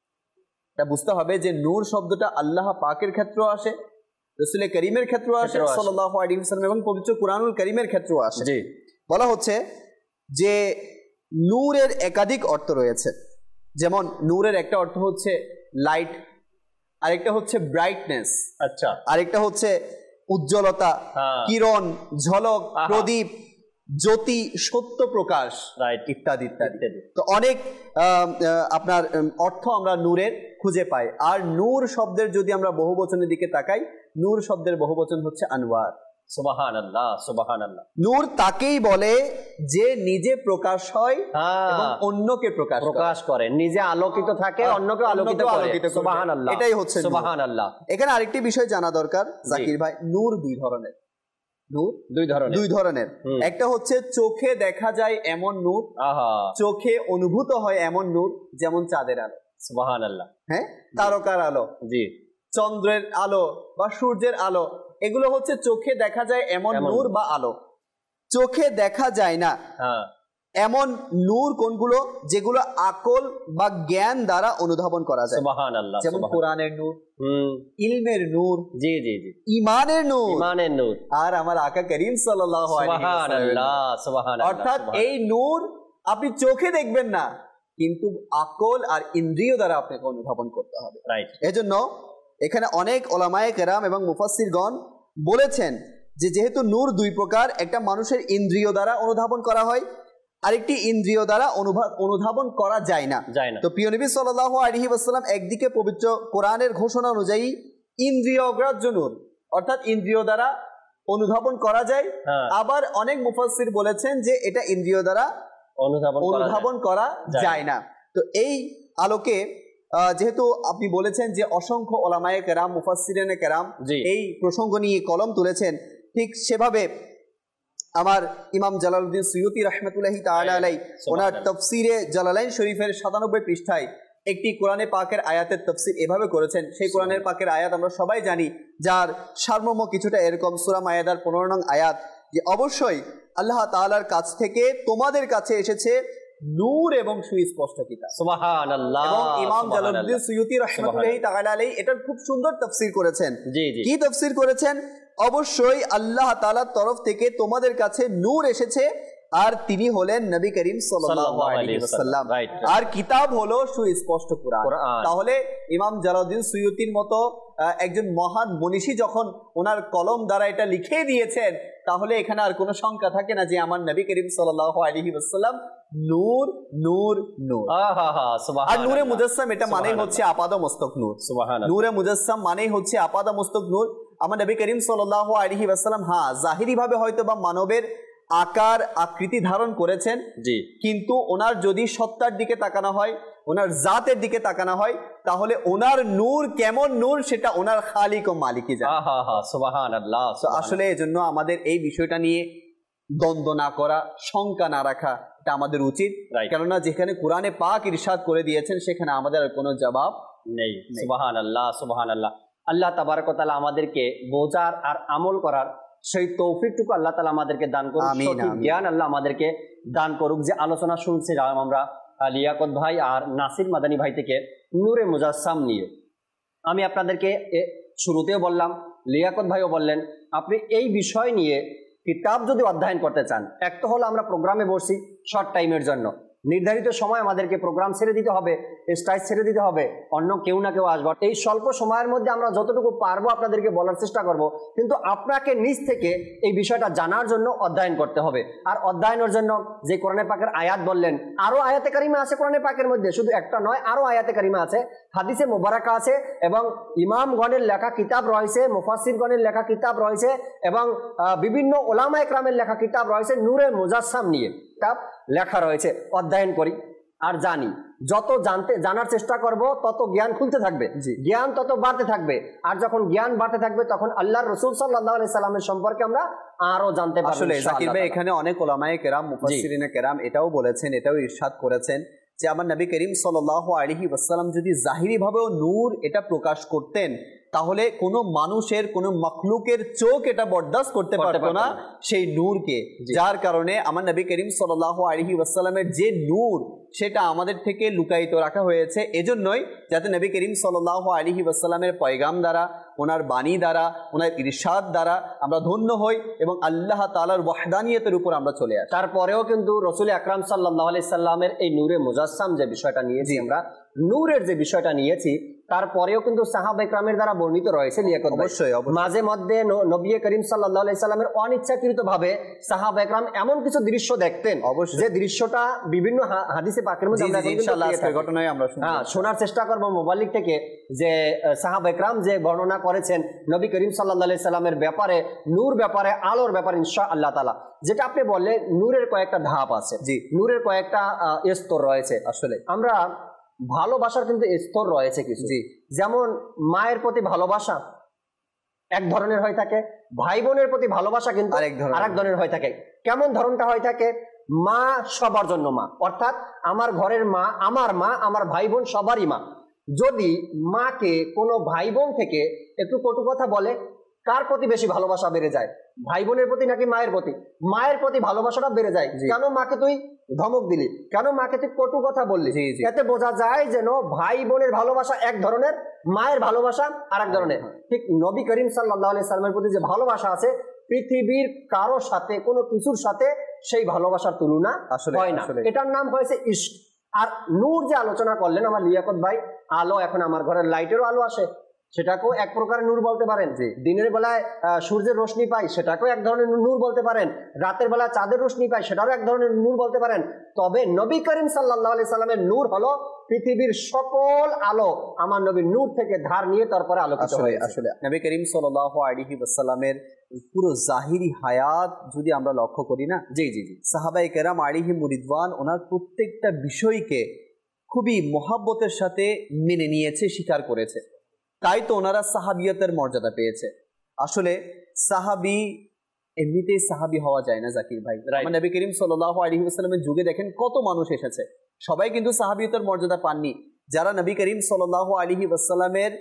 [SPEAKER 6] এটা বুঝতে হবে যে নূর শব্দটা আল্লাহ পাকের ক্ষেত্রেও আসে, রাসূল করিমের ক্ষেত্রেও আসে সাল্লাল্লাহু আলাইহি ওয়াসাল্লাম, এবং পবিত্র কুরআনুল করিমের ক্ষেত্রেও আসে। জি, বলা হচ্ছে যে নূরের একাধিক অর্থ রয়েছে। যেমন নূরের একটা অর্থ হচ্ছে লাইট, আরেকটা হচ্ছে ব্রাইটনেস, আচ্ছা, আরেকটা হচ্ছে উজ্জ্বলতা, কিরণ, ঝলক, প্রদীপ, জ্যোতি, সত্য প্রকাশ, ইত্যাদি ইত্যাদি। তো অনেক আপনার অর্থ আমরা নূরের খুঁজে পাই। আর নূর শব্দের যদি আমরা বহুবচনের দিকে তাকাই, নূর শব্দের বহুবচন হচ্ছে আনওয়ার।
[SPEAKER 2] সুবহানাল্লাহ, সুবহানাল্লাহ।
[SPEAKER 6] নূর তাকেই বলে যে নিজে প্রকাশ হয় এবং অন্যকে প্রকাশ
[SPEAKER 2] প্রকাশ করে, নিজে আলোকিত থাকে, অন্যকে আলোকিত করে। সুবহানাল্লাহ,
[SPEAKER 6] এটাই হচ্ছে
[SPEAKER 2] সুবহানাল্লাহ।
[SPEAKER 6] এখানে আরেকটি বিষয় জানা দরকার জাকির ভাই, নূর দুই ধরনের। নূর
[SPEAKER 2] দুই ধরনের
[SPEAKER 6] দুই ধরনের একটা হচ্ছে চোখে দেখা যায় এমন নূর, চোখে অনুভূত হয় এমন নূর, যেমন চাঁদের আলো,
[SPEAKER 2] সুবহানাল্লাহ,
[SPEAKER 6] হ্যাঁ, তারকার আলো, জি, চন্দ্রের আলো বা সূর্যের আলো, এগুলো হচ্ছে চোখে দেখা যায় এমন নূর বা আলো। চোখে দেখা যায় না এমন নূর কোনগুলো? যেগুলো আকল বা জ্ঞান দ্বারা অনুধাবন করা যায়।
[SPEAKER 2] সুবহানাল্লাহ,
[SPEAKER 6] যেমন কোরআনের নূর, ইলমের নূর,
[SPEAKER 2] জি জি জি,
[SPEAKER 6] ঈমানের নূর,
[SPEAKER 2] ঈমানের নূর,
[SPEAKER 6] আর আমার আকা করিম সাল্লাল্লাহু আলাইহি ওয়াসাল্লাম। সুবহানাল্লাহ, অর্থাৎ এই নূর আপনি চোখে দেখবেন না, কিন্তু আকল আর ইন্দ্রিয় দ্বারা আপনাকে অনুধাবন করতে হবে। রাইট। এজন্য এখানে অনেক ওলামায়ে কেরাম এবং মুফাসসিরগণ বলেছেন যে যেহেতু নূর দুই প্রকার, একটা মানুষের ইন্দ্রিয় দ্বারা অনুধাবন করা হয়, আরেকটি ইন্দ্রিয় দ্বারা অনুধাবন করা যায় না। তো প্রিয় নবী সাল্লাল্লাহু আলাইহি ওয়াসাল্লাম একদিকে পবিত্র কোরআনের ঘোষণা অনুযায়ী ইন্দ্রিয় অগ্রাহ্য নূর, অর্থাৎ ইন্দ্রিয় দ্বারা অনুধাবন করা যায়, আবার অনেক মুফাসসির বলেছেন যে এটা ইন্দ্রিয় দ্বারা অনুধাবন করা যায় না। তো এই আলোকে যেহেতু আপনি বলেছেন যে অসংখ্য ওলামায়ে কেরাম, মুফাসসিরিনে কেরাম এই প্রসঙ্গ নিয়ে কলম তুলেছেন, ঠিক সেভাবে আমার ইমাম জালালউদ্দিন সুয়ুতি রাহমাতুল্লাহি তাআলা আলাইহি ওনার তাফসীরে জালালাইন শরীফের সাতানব্বই পৃষ্ঠায় একটি কোরআনে পাকের আয়াতের তাফসীর এভাবে করেছেন। সেই কোরআনের পাকের আয়াত আমরা সবাই জানি, যার সারমর্ম কিছুটা এরকম, সূরা মায়েদার পনেরো নং আয়াত, যে অবশ্যই আল্লাহ তাআলার কাছ থেকে তোমাদের কাছে এসেছে নূর এবং সুস্পষ্ট কিতাব। সুবহানাল্লাহ। এবং ইমাম জালালউদ্দিন সুয়ুতি রাহমাতুল্লাহি তাআলা আলাইহি এটার খুব সুন্দর তাফসীর করেছেন। জি জি। কি তাফসীর করেছেন? অবশ্যই আল্লাহ তাআলার তরফ থেকে তোমাদের কাছে নূর এসেছে, আর তিনি হলেন নবী করিম সাল্লাল্লাহু আলাইহি ওয়াসাল্লাম, আর কিতাব হলো সুস্পষ্ট কুরআন। তাহলে ইমাম জালালউদ্দিন সুয়ুতির মতো একজন মহান মনীষী যখন ওনার কলম দ্বারা এটা লিখে দিয়েছেন, তাহলে এখানে আর কোনো শঙ্কা থাকে না যে আমার নবী করিম সাল্লাল্লাহু আলাইহি ওয়াসাল্লাম নূর নূর নূর। আর নূরে মুজাসসাম এটা মানেই হচ্ছে আপাদ মস্তক নূর। সুবহানাল্লাহ। নূরে মুজাসসাম মানেই হচ্ছে আপাদ মস্তক নূর। আমার নবী করিম সাল্লাল্লাহু আলাইহি ওয়াসাল্লাম হ্যাঁ জাহিরি ভাবে হয়তো বা মানবের আকার আকৃতি ধারণ করেছেন,
[SPEAKER 2] জি, কিন্তু
[SPEAKER 6] ওনার যদি সত্তার দিকে তাকানো হয়, ওনার জাতের দিকে তাকানো হয়, তাহলে ওনার নূর কেমন নূর সেটা ওনার খালিক ও মালিকই জানে।
[SPEAKER 2] সুবহানাল্লাহ।
[SPEAKER 6] আসলে এজন্য আমাদের এই বিষয়টা নিয়ে দ্বন্দ্ব না করা, শঙ্কা না রাখা, এটা আমাদের উচিত। কেননা যেখানে কোরআনে পাক ইরশাদ করে দিয়েছেন সেখানে আমাদের আর কোনো জবাব
[SPEAKER 2] নেই। সুবহানাল্লাহ, সুবহানাল্লাহ। আল্লাহ তাবারক ওয়া তাআলা আমাদেরকে বোঝার আর আমল করার সেই তৌফিকটুকু আল্লাহ তাআলা আমাদেরকে দান করুক, সঠিক জ্ঞান আল্লাহ আমাদেরকে দান করুক। যে আলোচনা শুনছিলাম আমরা লিয়াকত ভাই আর নাসির মাদানী ভাই থেকে নূরে মুজাসসাম নিয়ে, আমি আপনাদেরকে শুরুতেও বললাম, লিয়াকত ভাইও বললেন, আপনি এই বিষয় নিয়ে কিতাব যদি অধ্যয়ন করতে চান, এক তো হলো আমরা প্রোগ্রামে বসছি শর্ট টাইমের জন্য, নির্ধারিত সময় আমাদেরকে প্রোগ্রাম ছেড়ে দিতে হবে, স্টাইল ছেড়ে দিতে হবে, অন্য কেউ না কেউ আসবে। এই স্বল্প সময়ের মধ্যে আমরা যতটুকু পারবো আপনাদেরকে বলার চেষ্টা করব, কিন্তু আপনাকে নিজ থেকে এই বিষয়টা জানার জন্য অধ্যয়ন করতে হবে। আর অধ্যয়নের জন্য যে কোরআনে পাকের আয়াত বললেন, আরও আয়াতে কারিমা আছে কোরআনে পাকের মধ্যে, শুধু একটা নয়, আরও আয়াতে কারিমা আছে, হাদিসে মোবারকা আছে, এবং ইমামগণের লেখা কিতাব রয়েছে, মুফাসসিরগণের লেখা কিতাব রয়েছে, এবং বিভিন্ন ওলামা একরামের লেখা কিতাব রয়েছে নূরে মুজাসসাম নিয়ে কিতাব লেখা রয়েছে। অধ্যয়ন করি আর জানি, যত জানতে জানার চেষ্টা করব তত জ্ঞান খুলতে থাকবে, জ্ঞান তত বাড়তে থাকবে, আর যখন জ্ঞান বাড়তে থাকবে তখন আল্লাহর রাসূল সাল্লাল্লাহু আলাইহি সাল্লামের সম্পর্কে আমরা আরো জানতে পারবো।
[SPEAKER 6] আসলে জাকির ভাই এখানে অনেক ওলামায়ে কেরাম, মুফাসসিরিনে কেরাম এটাও বলেছেন, এটাও ইরশাদ করেছেন যে আমার নবী করিম সাল্লাল্লাহু আলাইহি ওয়াসাল্লাম যদি জাহিরি ভাবেও নূর এটা প্রকাশ করতেন, তাহলে কোনো মানুষের কোনো মখলুকের চোখ এটা বরদাস্ত করতে পারতো না সেই নূরকে, যার কারণে আমার নবী করিম সাল্লাল্লাহু আলাইহি ওয়াসাল্লামের যে নূর সেটা আমাদের থেকে লুকায়িত রাখা হয়েছে, এজন্যই যাতে নবী করিম সাল্লাল্লাহু আলাইহি ওয়াসাল্লামের পয়গাম দ্বারা, ওনার বাণী দ্বারা, ওনার ইরশাদ দ্বারা আমরা ধন্য হই এবং আল্লাহ তাআলার ওয়াহদানিয়তের উপর আমরা চলে আসি।
[SPEAKER 2] তারপরেও কিন্তু রাসূল আকরাম সাল্লাল্লাহু আলাইহি সাল্লামের এই নূরে মুজাসসাম যে বিষয়টা নিয়েছি আমরা, নূরের যে বিষয়টা নিয়েছি, তারপরেও কিন্তু সাহাবা ইকরামের দ্বারা বর্ণিত রয়েছে লিয়াকত ভাই, অবশ্যই মাঝে মধ্যে নবী করিম সাল্লাল্লাহু আলাইহি সাল্লামের অনিচ্ছাকৃত ভাবে সাহাবা ইকরাম এমন কিছু দৃশ্য দেখতেন, যে দৃশ্যটা বিভিন্ন হাদিসে পাকের মধ্যে আমরা ইনশাআল্লাহ আজকের ঘটনায় আমরা হ্যাঁ শোনার চেষ্টা করব মুবাল্লিগ থেকে, যে সাহাবা ইকরাম যে বর্ণনা করেছেন নবী করিম সাল্লাল্লাহু আলাইহি সাল্লামের ব্যাপারে, নূর ব্যাপারে, আলোর ব্যাপারে ইনশাআল্লাহ তাআলা। যেটা আপনি বললেন নূরের কয়েকটা ধাপ আছে, জি, নূরের কয়েকটা স্তর রয়েছে। আসলে আমরা ভালোবাসার কিন্তু স্তর রয়েছে কিছু, যেমন মায়ের প্রতি ভালোবাসা এক ধরনের হয়ে থাকে, ভাই বোনের প্রতি ভালোবাসা কিন্তু আরেক ধরনের হয়ে থাকে। কেমন ধরনটা হয়ে থাকে? মা সবার জন্য মা, অর্থাৎ আমার ঘরের মা আমার মা, আমার ভাই বোন সবারই মা। যদি মাকে কোনো ভাই বোন থেকে একটু কটু কথা বলে, কার প্রতি বেশি ভালোবাসা বেড়ে যায়? ভাই বোনের প্রতি নাকি মায়ের প্রতি? মায়ের প্রতি ভালোবাসাটা বেড়ে যায়। কেন মাকে তুই ধমক দিলি, কেন মাকে তুই কটু কথা বললি? এতে বোঝা যায় যেন ভাই বোনের ভালোবাসা এক ধরনের, মায়ের ভালোবাসা আর এক ধরনের। ঠিক নবী করিম সাল্লাল্লাহু আলাইহি সাল্লামের প্রতি যে ভালোবাসা আছে, পৃথিবীর কারো সাথে কোনো কিছুর সাথে সেই ভালোবাসার তুলনা হয় না। এটার নাম হয়েছে ইশক। আর নূর যে আলোচনা করলেন আমার লিয়াকত ভাই, আলো, এখন আমার ঘরের লাইটেরও আলো আসে, সেটাকেও এক প্রকারের নূর বলতে পারেন। দিনের বেলায় সূর্যের রোশনি পাই, সেটাকেও এক ধরনের নূর বলতে পারেন। রাতের বেলায় চাঁদের রোশনি পাই, সেটারও এক ধরনের নূর বলতে পারেন। তবে নবী করিম সাল্লাল্লাহু আলাইহি সাল্লামের নূর হলো পৃথিবীর সকল আলো আমার নবীর নূর থেকে ধার নিয়ে তারপরে আলোকিত হয়েছে।
[SPEAKER 6] আসলে নবী করিম সাল্লাল্লাহু আলাইহি ওয়াসাল্লামের পুরো জাহিরি হায়াত যদি আমরা লক্ষ্য করি না, জি জি জি সাহাবায়ে কেরাম আলাইহিমুর রিদওয়ান ওনার প্রত্যেকটা বিষয়কে খুবই মহব্বতের সাথে মেনে নিয়েছে, স্বীকার করেছে, তাই তো ওনারা সাহাবিয়তের মর্যাদা পেয়েছে। আসলে সাহাবি এমনিতেই সাহাবি হওয়া যায় না জাকির ভাই। আমার নবী করিম সাল্লাল্লাহু আলাইহি ওয়াসাল্লামের যুগে দেখেন কত মানুষ এসেছে, সবাই কিন্তু সাহাবিয়তের মর্যাদা পাননি। যারা নবী করিম সাল্লাল্লাহু আলাইহি ওয়াসাল্লামের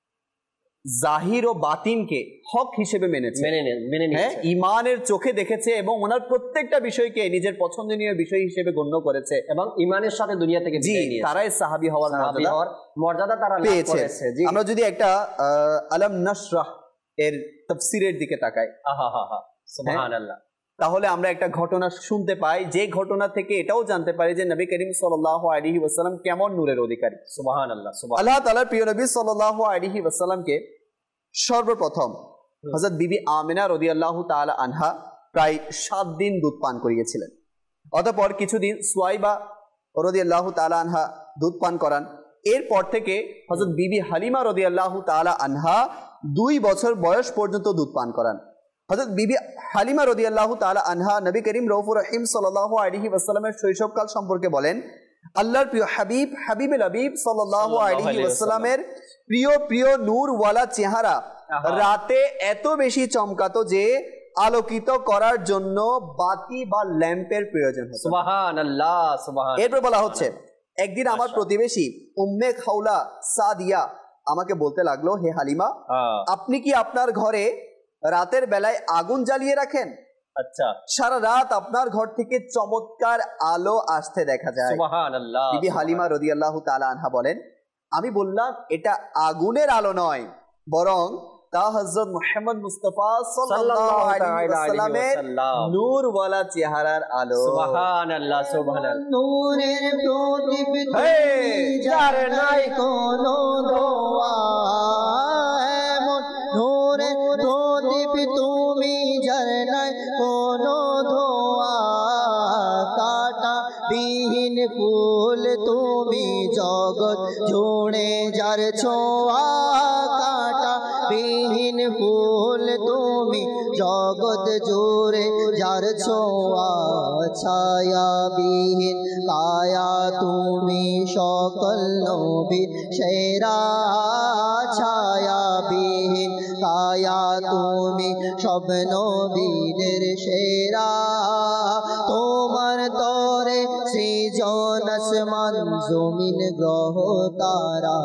[SPEAKER 6] জাহির ও বাতিনকে হক হিসেবে মেনেছে, হ্যাঁ, ইমানের চোখে দেখেছে এবং ওনার প্রত্যেকটা বিষয়কে নিজের পছন্দনীয় বিষয় হিসেবে গণ্য করেছে এবং
[SPEAKER 2] ইমানের সাথে দুনিয়া থেকে বিদায় নিয়েছে,
[SPEAKER 6] তারাই সাহাবী হওয়ার
[SPEAKER 2] মর্যাদা তারা লাভ করেছে।
[SPEAKER 6] আমরা যদি একটা আলম নাশরাহ এর তাফসীরের দিকে তাকাই, আহা সুবহানাল্লাহ, তাহলে আমরা একটা ঘটনা শুনতে পাই, যে ঘটনা থেকে এটাও জানতে পারি যে নবী করিম সাল্লাল্লাহু আলাইহি ওয়াসাল্লাম কেমন নূরের অধিকারী।
[SPEAKER 2] সুবহানাল্লাহ।
[SPEAKER 6] আল্লাহ তাআলার প্রিয় নবী সাল্লাল্লাহু আলাইহি ওয়াসাল্লামকে সর্বপ্রথম হযরত বিবি আমিনা রাদিয়াল্লাহু তাআলা আনহা প্রায় সাত দিন দুধ পান করিয়েছিলেন। অতঃপর কিছুদিন সুয়াইবা রাদিয়াল্লাহু তাআলা আনহা দুধ পান করান। এরপর থেকে হযরত বিবি হালিমা রাদিয়াল্লাহু তাআলা আনহা দুই বছর বয়স পর্যন্ত দুধ পান করান। হযরত বিবি হালিমা রাদিয়াল্লাহু তাআলা আনহা নবী করিম রউফুর রহিম সাল্লাল্লাহু আলাইহি ওয়াসাল্লামের শৈশবকাল সম্পর্কে বলেন, আল্লাহর প্রিয় হাবিব হাবিবুল হাবিব সাল্লাল্লাহু আলাইহি ওয়াসাল্লামের প্রিয় প্রিয় নূরওয়ালা চেহারা রাতে এত বেশি চমকাতো যে আলোকিত করার জন্য বাতি বা ল্যাম্পের প্রয়োজন হতো।
[SPEAKER 2] সুবহানাল্লাহ সুবহানাল্লাহ।
[SPEAKER 6] এরপর বলা হচ্ছে, একদিন আমার প্রতিবেশী উম্মে খাউলা সাদিয়া আমাকে বলতে লাগলো, হে হালিমা, আপনি কি আপনার ঘরে রাতের বেলায় আগুন জ্বালিয়ে রাখেন?
[SPEAKER 2] আচ্ছা।
[SPEAKER 6] সারা রাত আপনার ঘর থেকে চমৎকার আলো আসতে দেখা যায়।
[SPEAKER 2] সুবহানাল্লাহ।
[SPEAKER 6] বিবি হালিমা রাদিয়াল্লাহু তাআলা আনহা বলেন, আমি বললাম এটা আগুনের আলো নয়, বরং তা হযরত মুহাম্মদ মুস্তাফা সাল্লাল্লাহু আলাইহি ওয়াসাল্লামের নূরওয়ালা চেহারার আলো।
[SPEAKER 2] সুবহানাল্লাহ সুবহানাল্লাহ।
[SPEAKER 3] নূরের প্রদীপ তুমি যার নাই কোনো দোয়া, এমন নূরের প্রদীপ তুমি যার নাই কোনো দোয়া, কাটা বিহীন ফুল তুমি জগৎ জুড়ে যার ছোঁয়া, কাটা বিহীন ফুল তুমি জগৎ জুড়ে যার ছোঁয়া, ছায়া বিহীন কায়া তুমি সকল নবীর সেরা, ছায়া বিহীন কায়া তুমি সব নবীদের সেরা, তোমার তরে সৃজন আসমান জমিন গ্রহ তারা।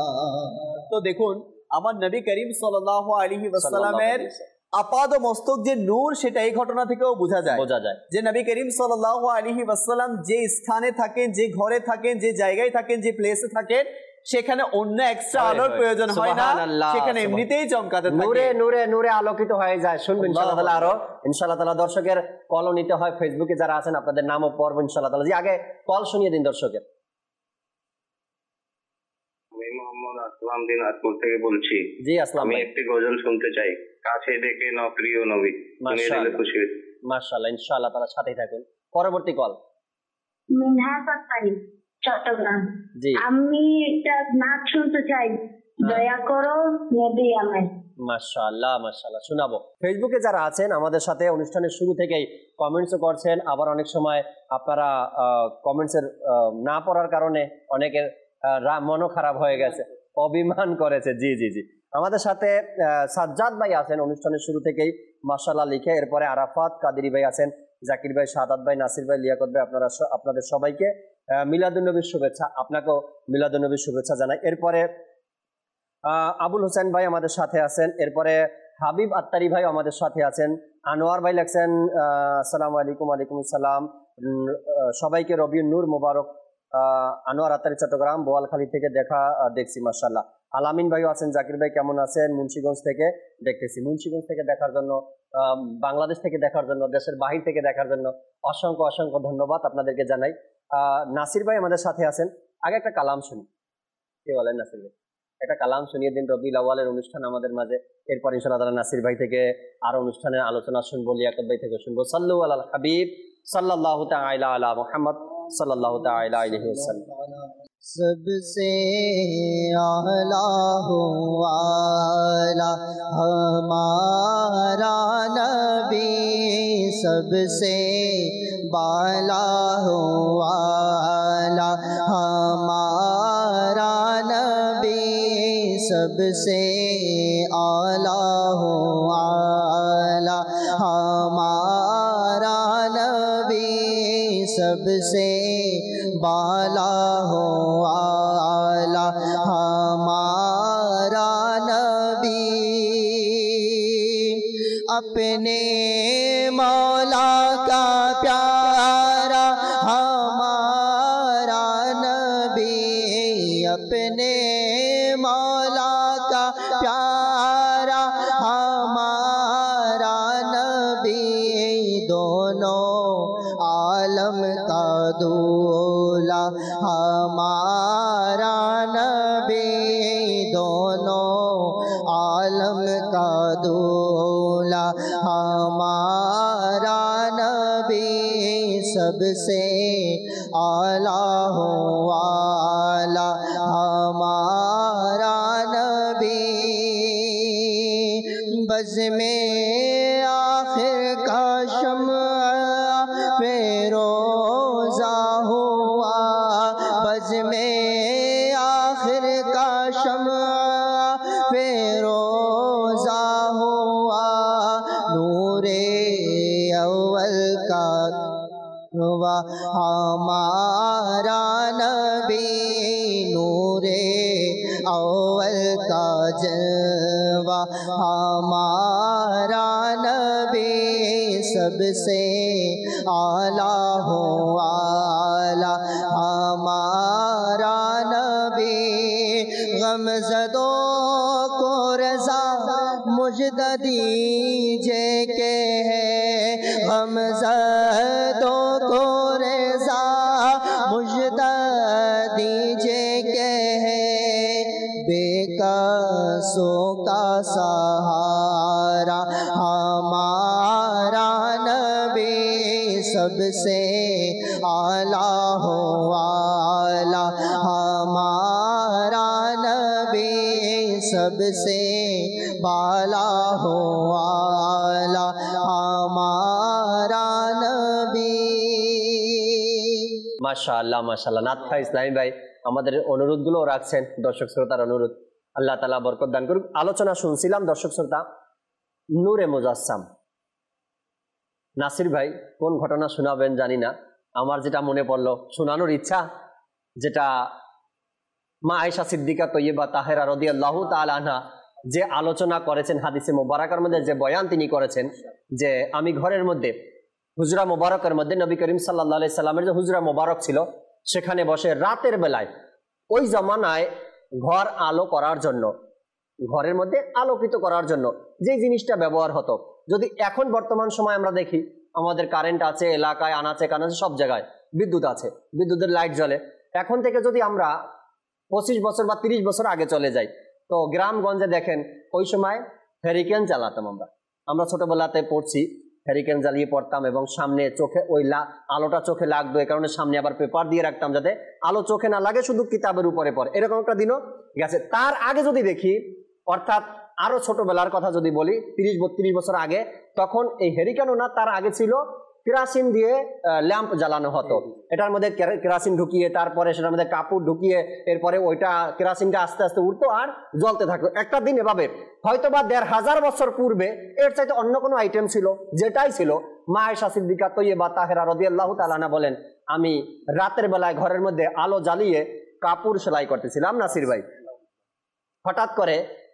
[SPEAKER 6] তো দেখুন, আমার নবী করিম সাল্লাল্লাহু আলাইহি ওয়াসাল্লামের আপাদ মস্তক যে নূর, সেটা এই ঘটনা থেকেও বোঝা যায় বোঝা যায় যে নবী করিম সাল্লাল্লাহু আলাইহি ওয়াসাল্লাম যে স্থানে থাকেন, যে ঘরে থাকেন, যে জায়গায় থাকেন, যে প্লেসে থাকেন, সেখানে অন্য এক্সট্রা আলোর প্রয়োজন হয় না, সেখানে এমনিতেই চমকাতে থাকে,
[SPEAKER 2] নূরে নূরে নূরে আলোকিত হয়ে যায়। শুনবেন ইনশাআল্লাহ তাআলা, আরো ইনশাআল্লাহ তাআলা দর্শকের কল নিতে হয়। ফেসবুকে যারা আছেন আপনাদের নামও পড়ব ইনশাআল্লাহ তাআলা। জি, আগে কল শুনিয়ে দিন দর্শকের।
[SPEAKER 5] আমি মোহাম্মদ আসলাম দিনাজপুর থেকে বলছি।
[SPEAKER 2] জি আসসালাম।
[SPEAKER 5] আমি একটি গজল শুনতে চাই, কাছে ডেকে নাও প্রিয় নবী।
[SPEAKER 2] মাশাআল্লাহ খুশি মাশাআল্লাহ, ইনশাআল্লাহ তাআলা সাথেই থাকুন। পরবর্তী কল
[SPEAKER 7] মিনহাজ আক্তারি, চট্টগ্রাম।
[SPEAKER 2] জি,
[SPEAKER 7] আমি একটা নাচ শুনতে চাই, দয়া করো নবী আমার।
[SPEAKER 2] মাশাআল্লাহ মাশাআল্লাহ, শোনাবো। ফেসবুকে যারা আছেন আমাদের সাথে অনুষ্ঠানের শুরু থেকেই কমেন্টসও করছেন, আবার অনেক সময় আপনারা কমেন্টসের না পড়ার কারণে অনেকের মনও খারাপ হয়ে গেছে, অভিমান করেছে। জি জি জি আমাদের সাথে সাজ্জাদ ভাই আছেন অনুষ্ঠানের শুরু থেকেই মাশাআল্লাহ লিখে, এরপরে আরাফাত কাদেরী ভাই আছেন, জাকির ভাই, সাদাত ভাই, নাসির ভাই, লিয়াকত ভাই, আপনারা আপনাদের সবাইকে মিলাদুন্নবীর শুভেচ্ছা। আপনাকেও মিলাদুন্নবীর শুভেচ্ছা জানাই। এরপরে আবুল হোসেন ভাই আমাদের সাথে আছেন, এরপরে হাবিব আত্তারি ভাই আমাদের সাথে আছেন, আনোয়ার ভাই লেখছেন আসসালামু আলাইকুম। ওয়ালাইকুম আসসালাম, সবাইকে রবিউন নূর মোবারক। আনোয়ার আত্তারি, চট্টগ্রাম বোয়ালখালী থেকে দেখা দেখছি মাশাআল্লাহ। আলামিন ভাইও আছেন, জাকির ভাই কেমন আছেন, মুন্সিগঞ্জ থেকে দেখতেছি। মুন্সিগঞ্জ থেকে দেখার জন্য, বাংলাদেশ থেকে দেখার জন্য, দেশের বাহির থেকে দেখার জন্য অসংখ্য অসংখ্য ধন্যবাদ আপনাদেরকে জানাই। আহ নাসির ভাই আমাদের সাথে আছেন। আগে একটা কালাম শুনি, কি বলেন নাসির ভাই? একটা কালাম শুনিয়ে দিন। রবিউল আউয়ালের অনুষ্ঠান আমাদের মাঝে, এরপর ইনশাআল্লাহ তাআলা নাসির ভাই থেকে আরো অনুষ্ঠানের আলোচনা শুনবো, লিয়াকত ভাই থেকে শুনবো। সাল্লু আলাল হাবিব সাল্লাল্লাহু তাআলা আলা মুহাম্মদ सल्लल्लाहु ताला अलैहि वसल्लम।
[SPEAKER 3] सबसे आला हो आला हमारा नबी, सबसे बाला हो आला हमारा नबी, सबसे आला हो आला हमारा नबी, सबसे बाला हो आला हमारा नबी। अपने मौला का प्यारा हमारा नबी, अपने मौला का प्यारा हमारा नबी, दोनों आलम का दूल्हा हमारा नबी, दोनों आलम का दूल्हा हमारा नबी, सबसे आला हो आला हमारा नबी।
[SPEAKER 8] बज़ में आखिर का शम्अ फ़िरोज़ा हुआ, बज़ में आखिर का शम्अ फ़िरोज़ा हुआ, नूरे अव्वल का हुआ हमारा नबी, नूरे अव्वल का जलवा हमारा नबी, सबसे आला हो आला हमारा नबी। गमज़दों को रज़ा मुझदा दीजिए के है, गमज़दों को रज़ा मुझदा दीजिए के है, बेकसों का सहारा हमारा नबी, सबसे आला हो आला हमारा नबी, सबसे बाला हो आला हमारा नबी।
[SPEAKER 2] মাশাআল্লাহ মাশাআল্লাহ। নাথা ইসলামী ভাই আমাদের অনুরোধগুলো রাখছেন, দর্শক শ্রোতার অনুরোধ, আল্লাহ তাআলা বরকত দান করুক। আলোচনা শুনছিলাম দর্শক শ্রোতা নূরে মুজাসসাম। নাসির ভাই কোন ঘটনা শোনাবেন জানি না, আমার যেটা মনে পড়লো শোনানোর ইচ্ছা, যেটা মা আয়েশা সিদ্দিকা তৈয়বা তাহেরা রাদিয়াল্লাহু তাআলা আনহা যে আলোচনা করেছেন হাদিসে মোবারকের মধ্যে, যে বয়ান তিনি করেছেন, যে আমি ঘরের মধ্যে হুজরা মোবারকের মধ্যে নবী করিম সাল্লাল্লাহু আলাইহি সাল্লামের যে হুজরা মোবারক ছিল সেখানে বসে রাতের বেলায়, ওই জামানায় ঘর আলো করার জন্য, ঘরের মধ্যে আলোকিত করার জন্য যে জিনিসটা ব্যবহার হতো, যদি এখন বর্তমান সময় আমরা দেখি আমাদের কারেন্ট আছে, এলাকায় আনাচে কানাচে সব জায়গায় বিদ্যুৎ আছে, বিদ্যুতের লাইট জ্বলে, এখন থেকে যদি আমরা পঁচিশ বছর বা তিরিশ বছর আগে চলে যাই, তো গ্রামগঞ্জে দেখেন ওই সময় হ্যারিকেন জ্বালাতাম আমরা আমরা ছোটবেলাতে পড়ছি, হ্যারিকেন জ্বালিয়ে পড়তাম এবং সামনে চোখে ওই আলোটা চোখে লাগতো, এই কারণে সামনে আবার পেপার দিয়ে রাখতাম যাতে আলো চোখে না লাগে, শুধু কিতাবের উপরে পড়ে, এরকম একটা দিনও গেছে। তার আগে যদি দেখি, অর্থাৎ আরো ছোটবেলার কথা যদি বলি, তিরিশ বত্রিশ বছর আগে, তখন এই হ্যারিকেনও না, তার আগে ছিল কেরাসিন দিয়ে ল্যাম্প জ্বালানো হতো, এটার মধ্যে কেরাসিন ঢুকিয়ে তারপরে সেটার মধ্যে কাপড় ঢুকিয়ে এরপরে ওইটা কেরাসিনটা আস্তে আস্তে উঠতো আর জ্বলতে থাকতো। একটা দিন এভাবে হয়তো বা দেড় হাজার বছর পূর্বে এর চাইতে অন্য কোনো আইটেম ছিল, যেটাই ছিল, মা আয়েশা সিদ্দিকা তৈয়বা তাহেরা রাদিয়াল্লাহু তাআলা আনহা বলেন, আমি রাতের বেলায় ঘরের মধ্যে আলো জ্বালিয়ে কাপড় সেলাই করতেছিলাম। নাসির ভাই হঠাৎ করে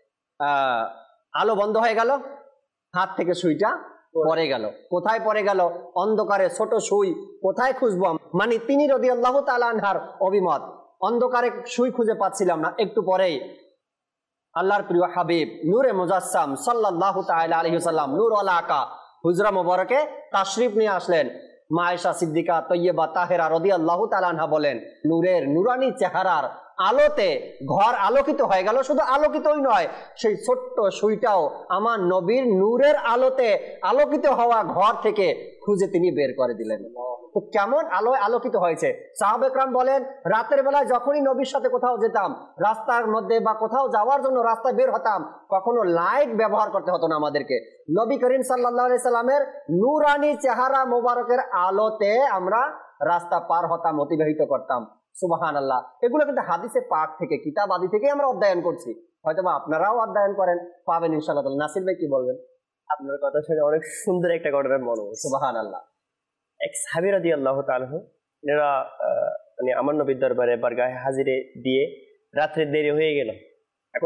[SPEAKER 2] আহ আলো বন্ধ হয়ে গেল, হাত থেকে সুইটা পড়ে গেল। কোথায় পড়ে গেল? অন্ধকারে ছোট সুই কোথায় খুঁজবো? মানে তিনি রাদিয়াল্লাহু তাআলা আনহার অভিমত, অন্ধকারে সুই খুঁজে পাচ্ছিলাম না। একটু পরেই আল্লাহর প্রিয় হাবিব নূরে মুজাসসাম সাল্লাল্লাহু তাআলা আলাইহি ওয়াসাল্লাম নূর ওয়ালা আকা হুজরা মোবারকে তাশরিফ নিয়ে আসলেন। মা আয়েশা সিদ্দিকা তৈয়বা তাহেরা রাদিয়াল্লাহু তাআলা আনহা বলেন, নূরের নুরানি চেহারার আলোতে ঘর আলোকিত হয়ে গেল। শুধু আলোকিতই নয়, সেই ছোট্ট সুইটাও আমার নবীর নূরের আলোতে আলোকিত হওয়া ঘর থেকে খুঁজে তিনি বের করে দিলেন। তো কেমন আলোয় আলোকিত হয়েছে। সাহাবা একরাম বলেন, রাতের বেলায় যখনই নবীর সাথে কোথাও যেতাম, রাস্তার মধ্যে বা কোথাও যাওয়ার জন্য রাস্তায় বের হতাম, কখনো লাইট ব্যবহার করতে হতো না আমাদেরকে। নবী করিম সাল্লাল্লাহু আলাইহি সাল্লামের নূরানি চেহারা মোবারকের আলোতে আমরা রাস্তা পার হতাম, অতিবাহিত করতাম। সুবহানাল্লাহ। এগুলো কিন্তু হাদিসে পাক থেকে, কিতাব আদি থেকে আমরা অধ্যয়ন করছি, হয়তো বা আপনারাও অধ্যয়ন করেন, পাবেন ইনশাআল্লাহ। নাসির ভাই কি বলবেন?
[SPEAKER 4] আপনার কথা শুনে অনেক সুন্দর একটা ঘটনার মনে হচ্ছে।
[SPEAKER 2] সুবহানাল্লাহ।
[SPEAKER 4] এক সাহাবী রাদিয়াল্লাহু তাআলা এরা মানে আমার নবীর দরবারে বারগাহে হাজিরে দিয়ে রাত্রে দেরি হয়ে গেল। এখন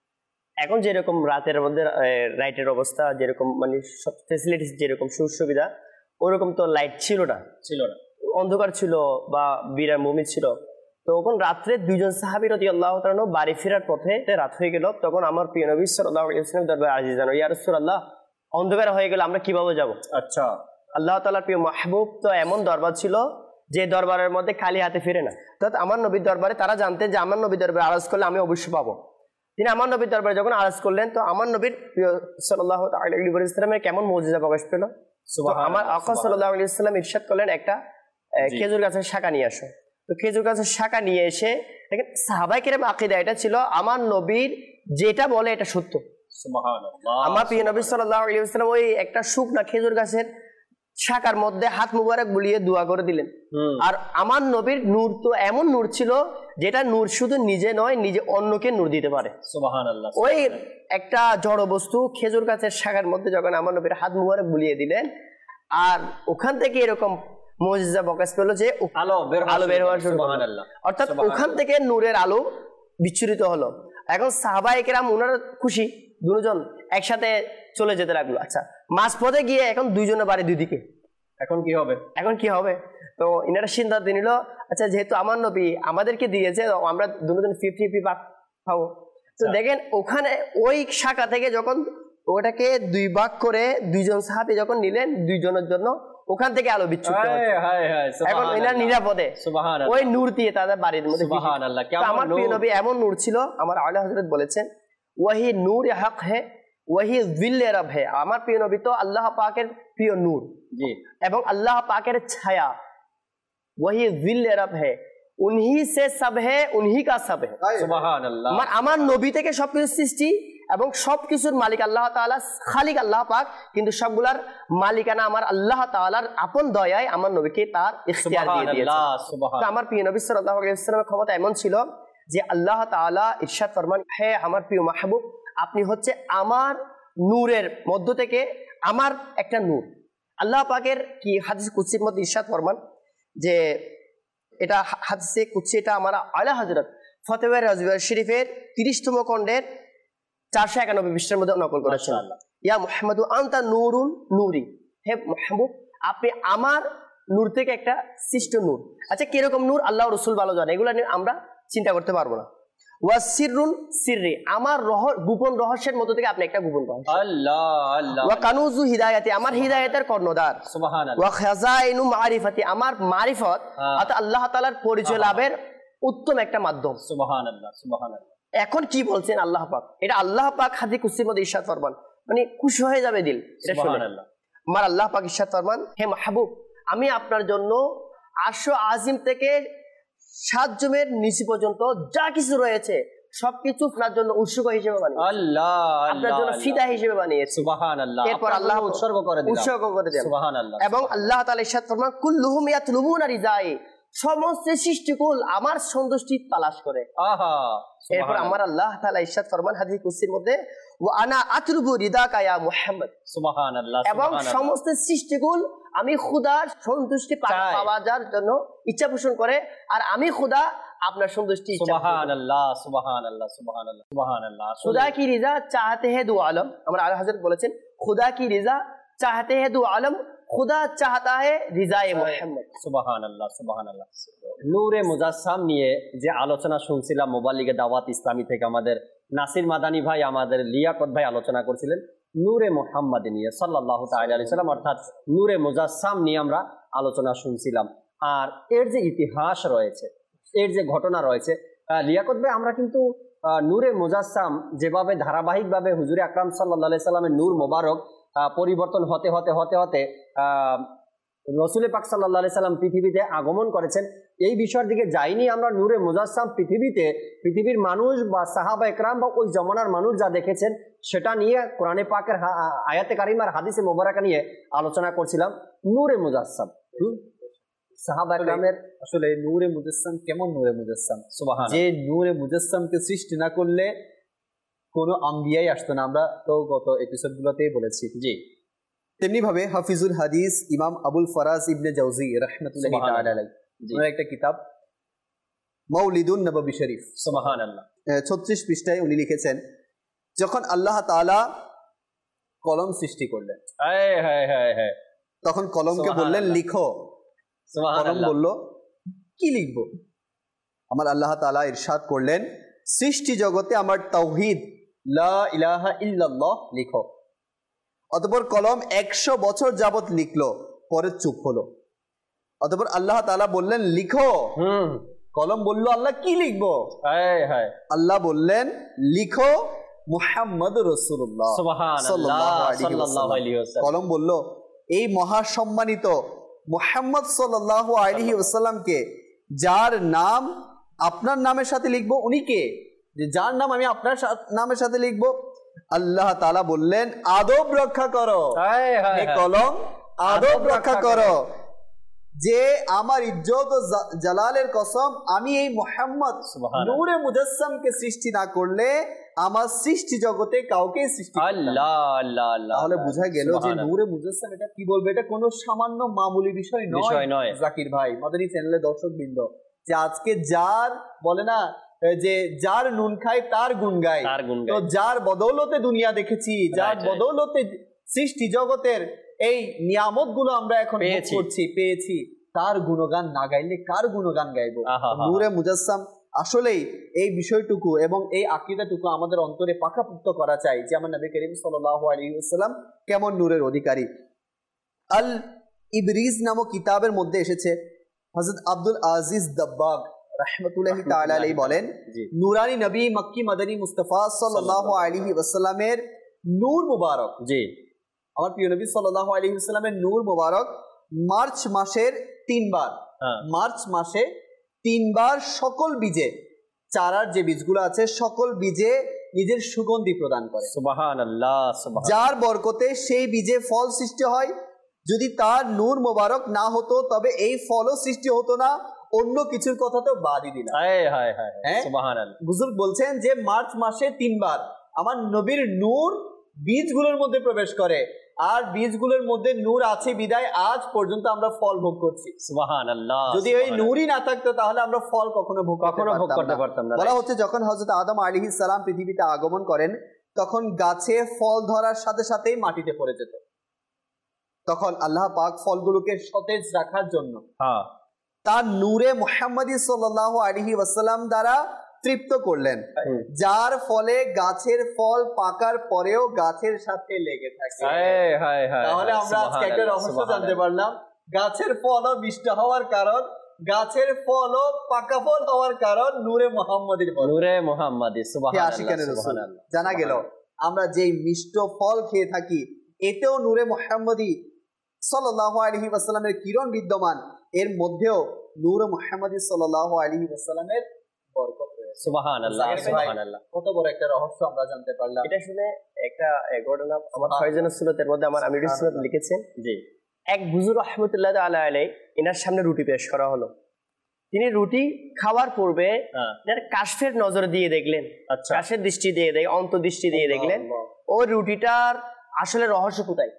[SPEAKER 4] এখন যেরকম রাতের মধ্যে লাইটের অবস্থা যেরকম, মানে সব ফেসিলিটিস যেরকম সুবিধা, ওরকম তো লাইট ছিল না ছিল না অন্ধকার ছিল বা বিরাম ভূমি ছিল। তখন রাত্রে দুইজন সাহাবী রাদিয়াল্লাহু তাআলা বাড়ি ফেরার পথে রাত হয়ে গেল। তখন আমার প্রিয় নবী সাল্লাল্লাহু আলাইহি ওয়াসাল্লাম দরবারে আরজি জানালো, ইয়া রাসূলুল্লাহ, অন্ধকার হয়ে গেল, আমরা কিভাবে যাব?
[SPEAKER 2] আচ্ছা,
[SPEAKER 4] আল্লাহ তাআলার প্রিয় মাহবুব তো এমন দরবার ছিল যে দরবারের মধ্যে খালি হাতে ফিরে না। অর্থাৎ আমার নবীর দরবারে তারা জানতেন যে আমার নবীর দরবারে আরজ করলে আমি অবশ্যই পাবো। তিনি আমার নবীর দরবারে যখন আরজ করলেন, তো আমার নবীর প্রিয় সাল্লাল্লাহু আলাইহি ওয়াসাল্লামের কেমন মুজিজা প্রকাশ পেল। আমার আকা সাল্লাল্লাহু আলাইহি ওয়াসাল্লাম ইরশাদ করলেন, একটা খেজুর গাছের শাখা নিয়ে আসো। তো খেজুর গাছের শাখা নিয়ে এসে দেখেন সাহাবায়ে কেরাম আকীদা এটা ছিল, আমার নবীর যেটা বলে এটা সত্য।
[SPEAKER 2] সুবহানাল্লাহ।
[SPEAKER 4] আমার প্রিয় নবী সাল্লাল্লাহু আলাইহি ওয়াসাল্লাম ওই একটা শুকনা খেজুর গাছের শাখার মধ্যে হাত মুবারক বুলিয়ে দোয়া করে দিলেন। আর আমার নবীর নূর তো এমন নূর ছিল যেটা নূর শুধু নিজে নয়, নিজে অন্যকে নূর দিতে পারে।
[SPEAKER 2] সুবহানাল্লাহ।
[SPEAKER 4] ওই একটা জড় বস্তু খেজুর গাছের শাখার মধ্যে যখন আমার নবীর হাত মুবারক বুলিয়ে দিলেন, আর ওখান থেকে এরকম মুজিজা প্রকাশ পেল যে
[SPEAKER 2] আলো বের
[SPEAKER 4] আলো বের হওয়া শুরু হলো।
[SPEAKER 2] সুবহানাল্লাহ।
[SPEAKER 4] অর্থাৎ ওখান থেকে নূরের আলো বিচ্ছুরিত হলো। এখন সাহাবায়ে কেরাম ওনারা খুশি, দুজন একসাথে চলে যেতে লাগলো। আচ্ছা, মাঝপথে গিয়ে এখন দুইজনের বাড়ি দুই দিকে,
[SPEAKER 2] এখন কি হবে?
[SPEAKER 4] এখন কি হবে? তো ইনারা সিদ্ধান্ত নিল, আচ্ছা যেহেতু আমার নবী আমাদেরকে দিয়েছে, আমরা দুজন ফিফটি ফিফটি ভাগ পাবো। তো দেখেন ওখানে ওই শাখা থেকে যখন ওটাকে দুই ভাগ করে দুইজন সাহাবী যখন নিলেন, দুইজনের জন্য ওখান থেকে আলো বিচ্ছুরিত হচ্ছে। এখন ইনারা নিরাপদে ওই নূর দিয়ে তাদের বাড়ির মধ্যে।
[SPEAKER 2] সুবহানাল্লাহ।
[SPEAKER 4] আমার প্রিয় নবী এমন নূর ছিল, আমার আলা হযরত বলেছেন ওয়াহি নূর হক হে ওয়াহি জিল্লে রব হে। আমার প্রিয় নবী তো আল্লাহ পাকের প্রিয় নূর,
[SPEAKER 2] জি,
[SPEAKER 4] এবং আল্লাহ পাকের ছায়া। ওয়াহি জিল্লে রব হে, উনহি সে সব হে, উনহি কা সব হে।
[SPEAKER 2] সুবহানাল্লাহ।
[SPEAKER 4] আমার আমার নবী থেকে সবকিছু সৃষ্টি এবং সবকিছুর মালিক আল্লাহ তাআলা, খালিক আল্লাহ পাক, কিন্তু সবগুলার মালিকানা আমার আল্লাহ তাআলার আপন দয়ায় আমার নবীকে তার ইখতিয়ার দিয়ে দিয়েছে। তো আমার প্রিয় নবী সাল্লাল্লাহু আলাইহি ওয়াসাল্লামের ক্ষমতা এমন ছিল যে আল্লাহ তাআলা ইরশাদ ফরমান, হে আমার প্রিয় মাহবুব, আপনি হচ্ছে আমার নূরের মধ্য থেকে আমার একটা নূর। আল্লাহ পাকের কি হাদিস কুদসির মধ্যে ইরশাদ ফরমান যে, এটা হাদিসে কুদসি, এটা আমার আলা হযরত ফতোয়া রাজওয়ার শরীফের তিরিশতম খণ্ডের চারশো একানব্বই পৃষ্ঠার মধ্যে নকল করেছেন। ইয়া মুহাম্মাদু আনতা নূরুন নূরি, হে মাহবুব আপনি আমার নূর থেকে একটা সৃষ্ট নূর। আচ্ছা, কিরকম নূর আল্লাহ রাসূল ভালো জানে, এগুলো নিয়ে আমরা চিন্তা করতে পারবো না। ওয়া সিররুন সিররি, আমার গোপন রহস্যের মধ্যে থেকে আপনি একটা গোপন রহস্য।
[SPEAKER 2] আল্লাহ আল্লাহ।
[SPEAKER 4] ওয়া কানুজু হিদায়াতি, আমার হিদায়াতের কর্ণধার।
[SPEAKER 2] সুবহানাল্লাহ।
[SPEAKER 4] ওয়া খাজাইনু মারিফাতি, আমার মারিফত অর্থাৎ আল্লাহ তাআলার পরিচয় লাভের উত্তম একটা মাধ্যম।
[SPEAKER 2] সুবহানাল্লাহ সুবহানাল্লাহ।
[SPEAKER 4] এখন কি বলছেন আল্লাহ পাক, এটা আল্লাহ পাক হাদিস কুদসির মধ্যে ইরশাদ ফরমান, মানে খুশি হয়ে যাবে দিল এটা শুনে।
[SPEAKER 2] সুবহানাল্লাহ।
[SPEAKER 4] আমার আল্লাহ পাক ইরশাদ ফরমান, হে মাহবুব আমি আপনার জন্য আরশ আজিম থেকে সাত জমের নিচে পর্যন্ত যা কিছু রয়েছে সবকিছু আপনার জন্য উৎসর্গ হিসেবে বানিয়েছি।
[SPEAKER 2] আল্লাহ
[SPEAKER 4] আপনার জন্য ফিদা হিসেবে বানিয়েছি।
[SPEAKER 2] সুবহানাল্লাহ।
[SPEAKER 4] এরপর আল্লাহ
[SPEAKER 2] উৎসর্গ করে দিলেন,
[SPEAKER 4] উৎসর্গ করে দিলেন।
[SPEAKER 2] সুবহানাল্লাহ।
[SPEAKER 4] এবং আল্লাহ তাআলা ইরশাদ ফরমান, কুল্লুহুম ইয়াতলুবুনা রিজাই, সমস্ত সৃষ্টিকুল আমার সন্তুষ্টি তালাশ করে।
[SPEAKER 2] আহা।
[SPEAKER 4] এরপর আমার আল্লাহ তাআলা ইরশাদ ফরমান হাদিস কুদসির মধ্যে, ওয়া আনা আতলুবু রিদাকা ইয়া মুহাম্মদ।
[SPEAKER 2] সুবহানাল্লাহ।
[SPEAKER 4] এবং সমস্ত সৃষ্টিকুল আমি খোদার সন্তুষ্টি পাওয়ার জন্য ইচ্ছা পোষণ করে, আর আমি খোদা আপনার সন্তুষ্টি।
[SPEAKER 2] সুবহানাল্লাহ সুবহানাল্লাহ সুবহানাল্লাহ সুবহানাল্লাহ।
[SPEAKER 4] खुदा की रिजा चाहते हैं दो आलम, আমরা আলা হযরত বলেছেন खुदा की रिजा चाहते हैं दो आलम, खुदा चाहता है रिजाए মুহাম্মদ।
[SPEAKER 2] সুবহানাল্লাহ সুবহানাল্লাহ। নূরে মুজাসসাম নিয়ে যে আলোচনা শুনছিলাম মুবাল্লিগে দাওয়াত ইসলামী থেকে, আমাদের নাসির মাদানী ভাই, আমাদের লিয়াকত ভাই আলোচনা করছিলেন নূরে মুহাম্মাদি নিয়ে সাল্লাল্লাহু তাআলা আলাইহি সাল্লাম, অর্থাৎ নূরে মুজাসসাম নিয়ে আমরা আলোচনা শুনছিলাম। আর এর যে ইতিহাস রয়েছে, এর যে ঘটনা রয়েছে, লিয়াকত ভাই আমরা কিন্তু নূরে মুজাসসাম যেভাবে ধারাবাহিকভাবে হুজুরে আকরাম সাল্লাল্লাহু আলাইহি সাল্লামের নূর মোবারক পরিবর্তন হতে হতে হতে হতে রসুল পাক সাল্লাল্লাহু আলাইহি সাল্লাম পৃথিবীতে আগমন করেছেন, এই বিষয়ের দিকে যাইনি আমরা। নূরে মুজাসসাম পৃথিবীতে পৃথিবীর মানুষ বা সাহাবা একরাম বা ওই জমানার মানুষ যা দেখেছেন সেটা নিয়ে কোরআনে পাকের আয়াতে কারিমার হাদিসে মোবারকা নিয়ে আলোচনা করছিলাম। নূরে মুজাসসাম, সাহাবা একরামের
[SPEAKER 6] আসলে নূরে মুজাসসাম কেমন নূরে মুজাসসাম?
[SPEAKER 2] সুবহানাল্লাহ।
[SPEAKER 6] যে নূরে মুজাসসামকে সৃষ্টি না করলে কোনো আম্বিয়াই আসতো না, আমরা তো গত এপিসোডগুলোতেই বলেছি।
[SPEAKER 2] জি।
[SPEAKER 6] তেমনি ভাবে হাফিজুল হাদিস ইমাম আবুল ফারাজ ইবনে জাওজি রাহমাতুল্লাহি তাআলা আলাইহি, ওনার একটা কিতাব মাউলিদুন নববী শরীফ,
[SPEAKER 2] সুবহানাল্লাহ,
[SPEAKER 6] ছত্রিশ পৃষ্ঠায় উনি লিখেছেন, যখন আল্লাহ তাআলা কলম সৃষ্টি করলেন,
[SPEAKER 2] হ্যাঁ হ্যাঁ হ্যাঁ হ্যাঁ,
[SPEAKER 6] তখন কলমকে বললেন লিখো। কলম বলল কি লিখবো? আমার আল্লাহ তাআলা ইরশাদ করলেন, সৃষ্টি জগতে আমার তাওহীদ লা ইলাহা ইল্লাল্লাহ লিখো। অতঃপর কলম একশো বছর যাবত লিখলো, পরে চুপ হলো। অতঃপর আল্লাহ তাআলা বললেন লিখো।
[SPEAKER 2] হুম।
[SPEAKER 6] কলম বলল আল্লাহ কি লিখবো?
[SPEAKER 2] হ্যাঁ হ্যাঁ।
[SPEAKER 6] আল্লাহ বললেন লিখো মুহাম্মদ রাসূলুল্লাহ সাল্লাল্লাহু আলাইহি ওয়াসাল্লাম। কলম বলল এই মহা সম্মানিত মুহাম্মদ সাল্লাল্লাহু আলাইহি ওয়াসাল্লামকে, যার নাম আপনার নামের সাথে লিখবো, উনি কে? যে যার নাম আমি আপনার নামের সাথে লিখবো। আল্লাহ তাআলা বললেন আদব রক্ষা করো, হে কলম আদব রক্ষা করো, যে আমার ইজ্জত ও জালালের কসম আমি এই মুহাম্মদ নূরে মুজাসসামকে সৃষ্টি না করলে আমার সৃষ্টি জগতে কাউকে সৃষ্টি আল্লাহ আল্লাহ আল্লাহ তাহলে বোঝা গেল যে নূরে মুজাসসাম এটা কি বলবে, এটা কোনো সামান্য মামুলি বিষয় নয় জাকির ভাই, মাদানী চ্যানেলের দর্শকবৃন্দ, যে আজকে যার বলে না যে যার নুন খায় তার গুণ গায়, তো যার বদৌলতে দুনিয়া দেখেছি, যার বদৌলতে সৃষ্টি জগতের এই নিয়ামত গুলো আমরা এখন করছি পেয়েছি, তার গুণগান না গাইলে কার গুণগান গাইবো? নূরে মুজাসসাম আসলেই এই বিষয়টুকু এবং এই আকীদাটুকু আমাদের অন্তরে পাকাপোক্ত করা চাই যে আমার নবী করিম সাল্লাল্লাহু আলাইহি ওয়াসাল্লাম কেমন নূরের অধিকারী। আল ইবরিজ নামক কিতাবের মধ্যে এসেছে, হযরত আব্দুল আজিজ দাব্বাগ রাহমাতুল্লাহি তাআলা আলাইহি বলেন, নূরানী নবী মক্কি মদনী মুস্তাফা সাল্লাল্লাহু আলাইহি ওয়াসাল্লামের নূর মুবারক, জি আমার প্রিয় নবী সাল্লাল্লাহু আলাইহি ওয়াসাল্লামের নূর মুবারক মার্চ মাসের তিনবার, মার্চ মাসে তিনবার সকল বীজে, চারার যে বীজগুলো আছে সকল বীজে নিজের সুগন্ধি প্রদান করে, সুবহানাল্লাহ সুবহানাল্লাহ, যার বরকতে সেই বীজে ফল সৃষ্টি হয়। যদি তার নূর মোবারক না হতো তবে এই ফলও সৃষ্টি হতো না, অন্য কিছুর কথা তো বাদই দিলাম। সুবহানাল্লাহ, বুজুর্গ বলছেন যে মার্চ মাসে তিনবার আমার নবীর নূর বীজগুলোর মধ্যে প্রবেশ করে, আর বীজগুলোর মধ্যে নূর আছে বিদায় আজ পর্যন্ত আমরা ফল ভোগ করছি। সুবহানাল্লাহ, যদি ওই নূরই না থাকতো তাহলে আমরা ফল কখনো ভোগ কখনো ভোগ করতে পারতাম না। বলা হচ্ছে যখন হযরত আদম আলাইহিস সালাম পৃথিবীতে আগমন করেন তখন গাছে ফল ধরার সাথে সাথেই মাটিতে পড়ে যেত, তখন আল্লাহ পাক ফলগুলোকে সতেজ রাখার জন্য তার নূরে মুহাম্মদী সাল্লাল্লাহু আলাইহি ওয়াসাল্লাম দ্বারা তৃপ্ত করলেন, যার ফলে গাছের ফল পাকার পরেও গাছের সাথে লেগে থাকে। তাহলে আমরা আজকে একটা রহস্য জানতে পারলাম, গাছের ফলও মিষ্টি হওয়ার কারণ, গাছের ফলও পাকা ফল হওয়ার কারণ নূরে মুহাম্মদীর ফল, নূরে মুহাম্মদী সুবহানাল্লাহ। জানা গেল আমরা যেই মিষ্ট ফল খেয়ে থাকি এতেও নূরে মুহাম্মদী সাল্লাল্লাহু আলাইহি ওয়াসাল্লামের কিরণ বিদ্যমান, এর মধ্যেও নূরে মুহাম্মদী সাল্লাল্লাহু আলাইহি ওয়াসাল্লামের বরকত রয়েছে। সুবহানাল্লাহ সুবহানাল্লাহ, কত বড় একটা রহস্য আমরা জানতে পারলাম। এটা শুনে একটা ঘটনা আমার ফয়জানুস সুন্নাতের মধ্যে আমার আমিরুস সুন্নাত লিখেছেন, জি এক হুজুর রাহমাতুল্লাহ তাআলা আলাইহি এনার সামনে রুটি পেশ করা হলো, তিনি রুটি খাওয়ার পূর্বে কাশফের নজর দিয়ে দেখলেন, কাশের দৃষ্টি দিয়ে দেখ অন্তর্দৃষ্টি দিয়ে দেখলেন ওই রুটিটার আসলে রহস্য কোথায়।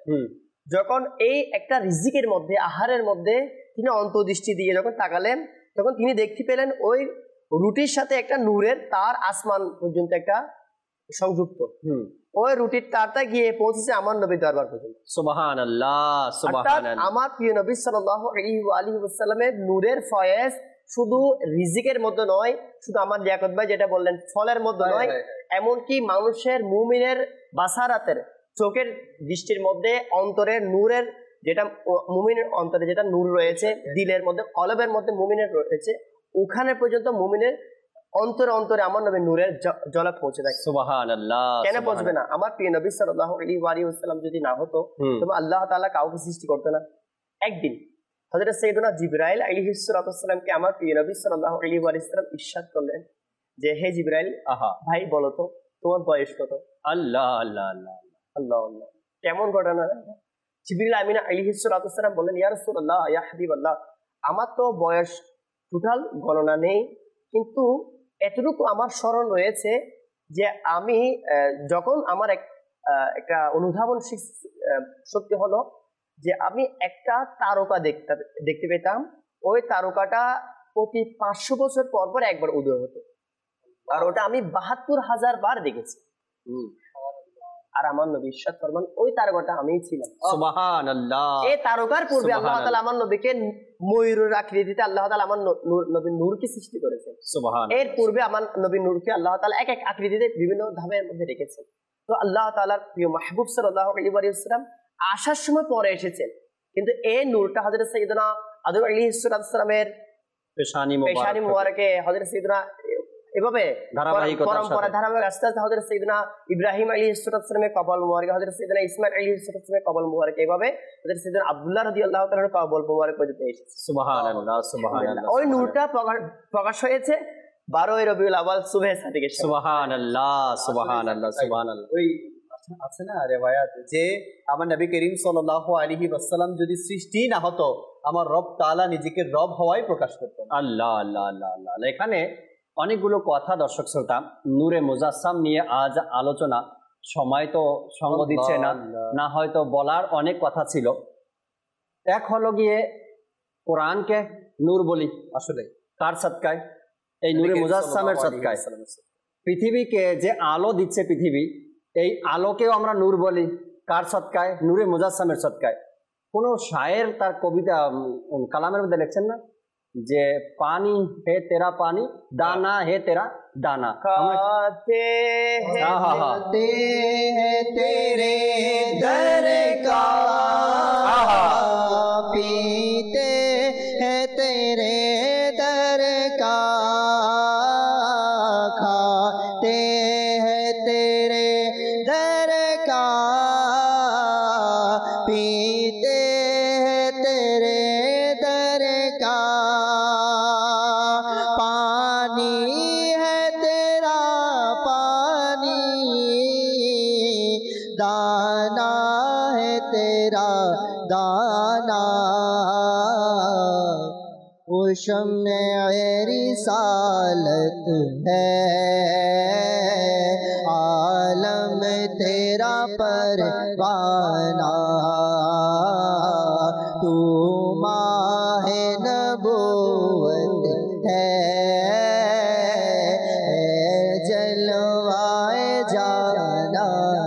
[SPEAKER 6] যখন এই একটা রিজিকের মধ্যে আহারের মধ্যে তিনি অন্তর্দৃষ্টি দিয়ে যখন তাকালেন তখন তিনি দেখতে পেলেন ওই রুটির সাথে একটা নূরের তার আসমান পর্যন্ত একটা সংযুক্ত, ওই রুটির তারটা গিয়ে পৌঁছেছে আমার নবীর দরবার পর্যন্ত। সুবহানাল্লাহ সুবহানাল্লাহ, আমার প্রিয় নবী সাল্লাল্লাহু আলাইহি ওয়াসাল্লামের নূরের ফয়েজ শুধু রিজিকের মধ্যে নয়, শুধু আমার লিয়াকত ভাই যেটা বললেন ফলের মধ্যে নয়, এমনকি মানুষের মুমিনের বাসারাতের চোখের দৃষ্টির মধ্যে অন্তরের নূরের যেটা মুমিনের অন্তরে যেটা নূর রয়েছে, দিলের মধ্যে কলবের মধ্যে মুমিনের রয়েছে, ওখানে পর্যন্ত মুমিনের অন্তরে অন্তরে আমার নবী নূরের জলে পৌঁছে থাকে। সুবহানাল্লাহ, কেন পৌঁছবে না? আমার প্রিয় নবী সাল্লাল্লাহু আলাইহি ওয়াসাল্লাম যদি না হতো তবে আল্লাহ তাআলা কাউকে সৃষ্টি করতেন না। একদিন হযরত সাইয়েদনা জিবরাইল আলাইহিস সালামকে আমার প্রিয় নবী সাল্লাল্লাহু আলাইহি ওয়াসাল্লাম ইরশাদ করলেন যে হে জিবরাইল, আহা ভাই বলো তো তোমার বয়স কত? আল্লাহ আল্লাহ আল্লাহ আল্লাহ আল্লাহ, কেমন ঘটনা। জিবরিল আমিন আলাইহিস সালাম বললেন ইয়া রাসূলুল্লাহ ইয়া হাবিবাল্লাহ, আমার তো বয়স টোটাল গণনা নেই, কিন্তু এতটুকু আমার স্মরণ রয়েছে যে আমি যখন আমার এক একটা অনুধাবন শক্তি হলো যে আমি একটা তারকা দেখতে দেখতে পেতাম, ওই তারকাটা প্রতি পাঁচশো বছর পর পর একবার উদয় হতো, আর ওটা আমি বাহাত্তর হাজার বার দেখেছি। আর আমার নবী ইরশাদ ফরমান ওই তারকাটা আমিই ছিলাম। সুবহানাল্লাহ, এই তারকার পূর্বে আল্লাহ তাআলা আমার নবীকে ময়ূরের আকৃতিতে আল্লাহ তাআলা আমার নবীর নূরকে সৃষ্টি করেছেন। সুবহানাল্লাহ, এর পূর্বে আমার নবীর নূরকে আল্লাহ তাআলা এক এক আকৃতিতে বিভিন্ন ধাপের মধ্যে রেখেছেন। তো আল্লাহ তাআলার প্রিয় মাহবুব সাল্লাল্লাহু আলাইহি ওয়াসাল্লাম আসার সময় পরে এসেছেন, কিন্তু এই নূরটা হযরত সাইয়েদনা আদম আলাইহিস সালামের পেশানি মুবারকে হযরত সাইয়েদনা এভাবে পরম্পরা ধারাবাহিক আস্তে আস্তে হযরত সাইয়েদনা ইব্রাহিম আলাইহিস সালামের কপাল মুবারক, হযরত সাইয়েদনা ইসমাঈল আলাইহিস সালামের কপাল মুবারক, এইভাবে হযরত সাইয়েদনা আব্দুল্লাহ রাদিয়াল্লাহু তাআলার কপাল মুবারক পর্যন্ত এসেছে। সুবহানাল্লাহ সুবহানাল্লাহ, ওই নূরটা প্রকাশ হয়েছে বারোই রবিউল আউয়াল সুবহে সাদিকের। সুবহানাল্লাহ সুবহানাল্লাহ সুবহানাল্লাহ, ওই আছে না রিওয়ায়াত যে আমার নবী করিম সাল্লাল্লাহু আলাইহি ওয়াসাল্লাম যদি সৃষ্টি না হতো আমার রব তাআলা নিজেকে রব হওয়াই প্রকাশ করতেন।
[SPEAKER 2] আল্লাহ আল্লাহ আল্লাহ আল্লাহ। এখানে অনেকগুলো কথা দর্শক শ্রোতা নূরে মুজাসসাম নিয়ে আজ আলোচনা, সময় তো সঙ্গ দিচ্ছে না, না হয়তো বলার অনেক কথা ছিল। এক হলো গিয়ে কোরআনকে নূর বলি, আসলে কার সদকায়? এই নূরে মুজাসসামের সদকায়। পৃথিবীকে যে আলো দিচ্ছে পৃথিবী, এই আলোকেও আমরা নূর বলি, কার সদকায়? নূরে মুজাসসামের সদকায়। কোনো শায়ের তার কবিতা কালামের মধ্যে লিখছেন না যে পানি হে তেরা পানি, দানা হে তেরা দানা,
[SPEAKER 8] खाते हैं तेरे दर का, पीते हैं तेरे दर का, खाते हैं तेरे दर का, पीते हैं तेरे दर का, पानी है तेरा पानी, दाना है तेरा दाना, वो शम्मे रिसालत है, आलम तेरा परवाना, तू माहे नबूवत है, जलवाए जाना।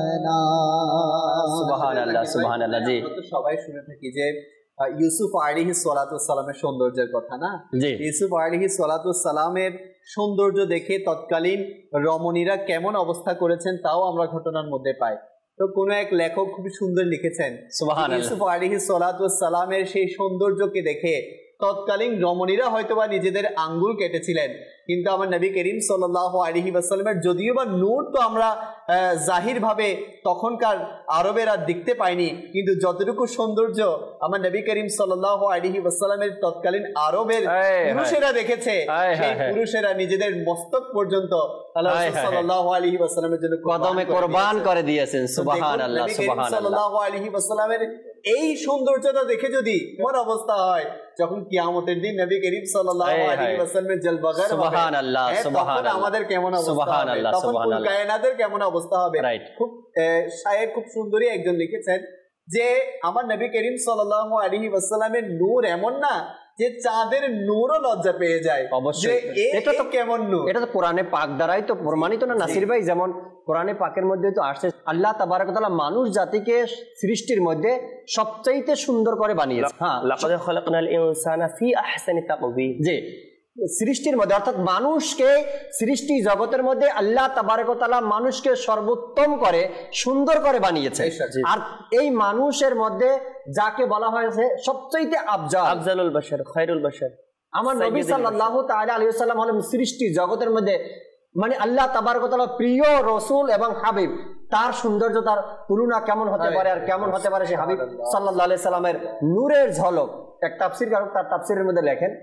[SPEAKER 2] সুবহানাল্লাহ সুবহানাল্লাহ। জি,
[SPEAKER 6] তো সবাই শুনে থাকি যে ইউসুফ আলাইহিস সালাতু ওয়াস সালামের সৌন্দর্যের কথা না।
[SPEAKER 2] জি,
[SPEAKER 6] ইউসুফ আলাইহিস সালাতু ওয়াস সালামের সৌন্দর্য দেখে তৎকালীন রমণীরা কেমন অবস্থা করেছেন তাও আমরা ঘটনার মধ্যে পাই। তো কোনো এক লেখক খুব সুন্দর লিখেছেন,
[SPEAKER 2] সুবহানাল্লাহ,
[SPEAKER 6] ইউসুফ আলাইহিস সালাতু ওয়াস সালামের সেই সৌন্দর্যকে দেখে তৎকালীন রমণীরা হয়তোবা নিজেদের আঙ্গুল কেটেছিলেন, কিন্তু আমার নবী করিম সাল্লাল্লাহু আলাইহি ওয়াসাল্লামের যদিও বা নূর তো আমরা জাহির ভাবে তখনকার আরবেরা দেখতে পাইনি, কিন্তু যতটুকু সৌন্দর্য আমার নবী করিম সাল্লাল্লাহু আলাইহি ওয়াসাল্লামের তৎকালীন আরবের পুরুষেরা দেখেছে, সেই পুরুষেরা নিজেদের মস্তক পর্যন্ত আল্লাহ সাল্লাল্লাহু আলাইহি ওয়াসাল্লামের জন্য
[SPEAKER 2] কদমে কুরবান করে দিয়েছেন। সুবহানাল্লাহ সুবহানাল্লাহ।
[SPEAKER 6] সাল্লাল্লাহু আলাইহি ওয়াসাল্লামের এই সৌন্দর্যতা দেখে যদি আমার অবস্থা হয় যখন কিয়ামতের দিন নবী করিম সাল্লাল্লাহু আলাইহি ওয়াসাল্লামের জলবাগার হবে,
[SPEAKER 2] সুবহানাল্লাহ সুবহানাল্লাহ,
[SPEAKER 6] আমাদের কেমন অবস্থা হবে, তখন কুল কায়নাতের কেমন অবস্থা হবে। খুব শায়ের খুব সুন্দরী একজন লিখেছেন যে আমার নবী করিম সাল্লাল্লাহু আলাইহি ওয়াসাল্লামের নূর এমন না যে চাঁদের নূরও লজ্জা পেয়ে যায়।
[SPEAKER 2] অবশ্যই এটা তো কেমন নূর, এটা তো কোরআনে পাক দ্বারাই তো প্রমাণিত না নাসির ভাই? যেমন কোরআনে পাকের মধ্যে তো আসছে আল্লাহ তাবারক ওয়া তাআলা মানুষ জাতিকে সৃষ্টির মধ্যে সবচাইতে সুন্দর করে বানিয়েছে। হ্যাঁ,
[SPEAKER 4] লাকাদ খালাকনাল ইনসানা ফি আহসানি তাকওয়িম।
[SPEAKER 2] জি, সৃষ্টির মধ্যে অর্থাৎ মানুষকে সৃষ্টি জগতের মধ্যে আল্লাহ তাবারক ওয়া তাআলা মানুষকে সর্বোত্তম করে সুন্দর করে বানিয়েছে। আর এই মানুষের মধ্যে যাকে বলা হয়েছে সবচাইতে আফজাল,
[SPEAKER 4] আফজালুল বাশার, খায়রুল বাশার,
[SPEAKER 2] আমার নবী সাল্লাল্লাহু তাআলা আলাইহি ওয়াসাল্লাম হলেন সৃষ্টি জগতের মধ্যে মানে আল্লাহ তাবারক ওয়া তাআলা প্রিয় রাসূল এবং হাবিব। তার সৌন্দর্য তার তুলনা কেমন হতে পারে আর কেমন হতে পারে সেই হাবিব সাল্লাল্লাহু আলাইহি সাল্লামের নূরের ঝলক। এক তাফসীরকারক তার তাফসীরের মধ্যে লেখেন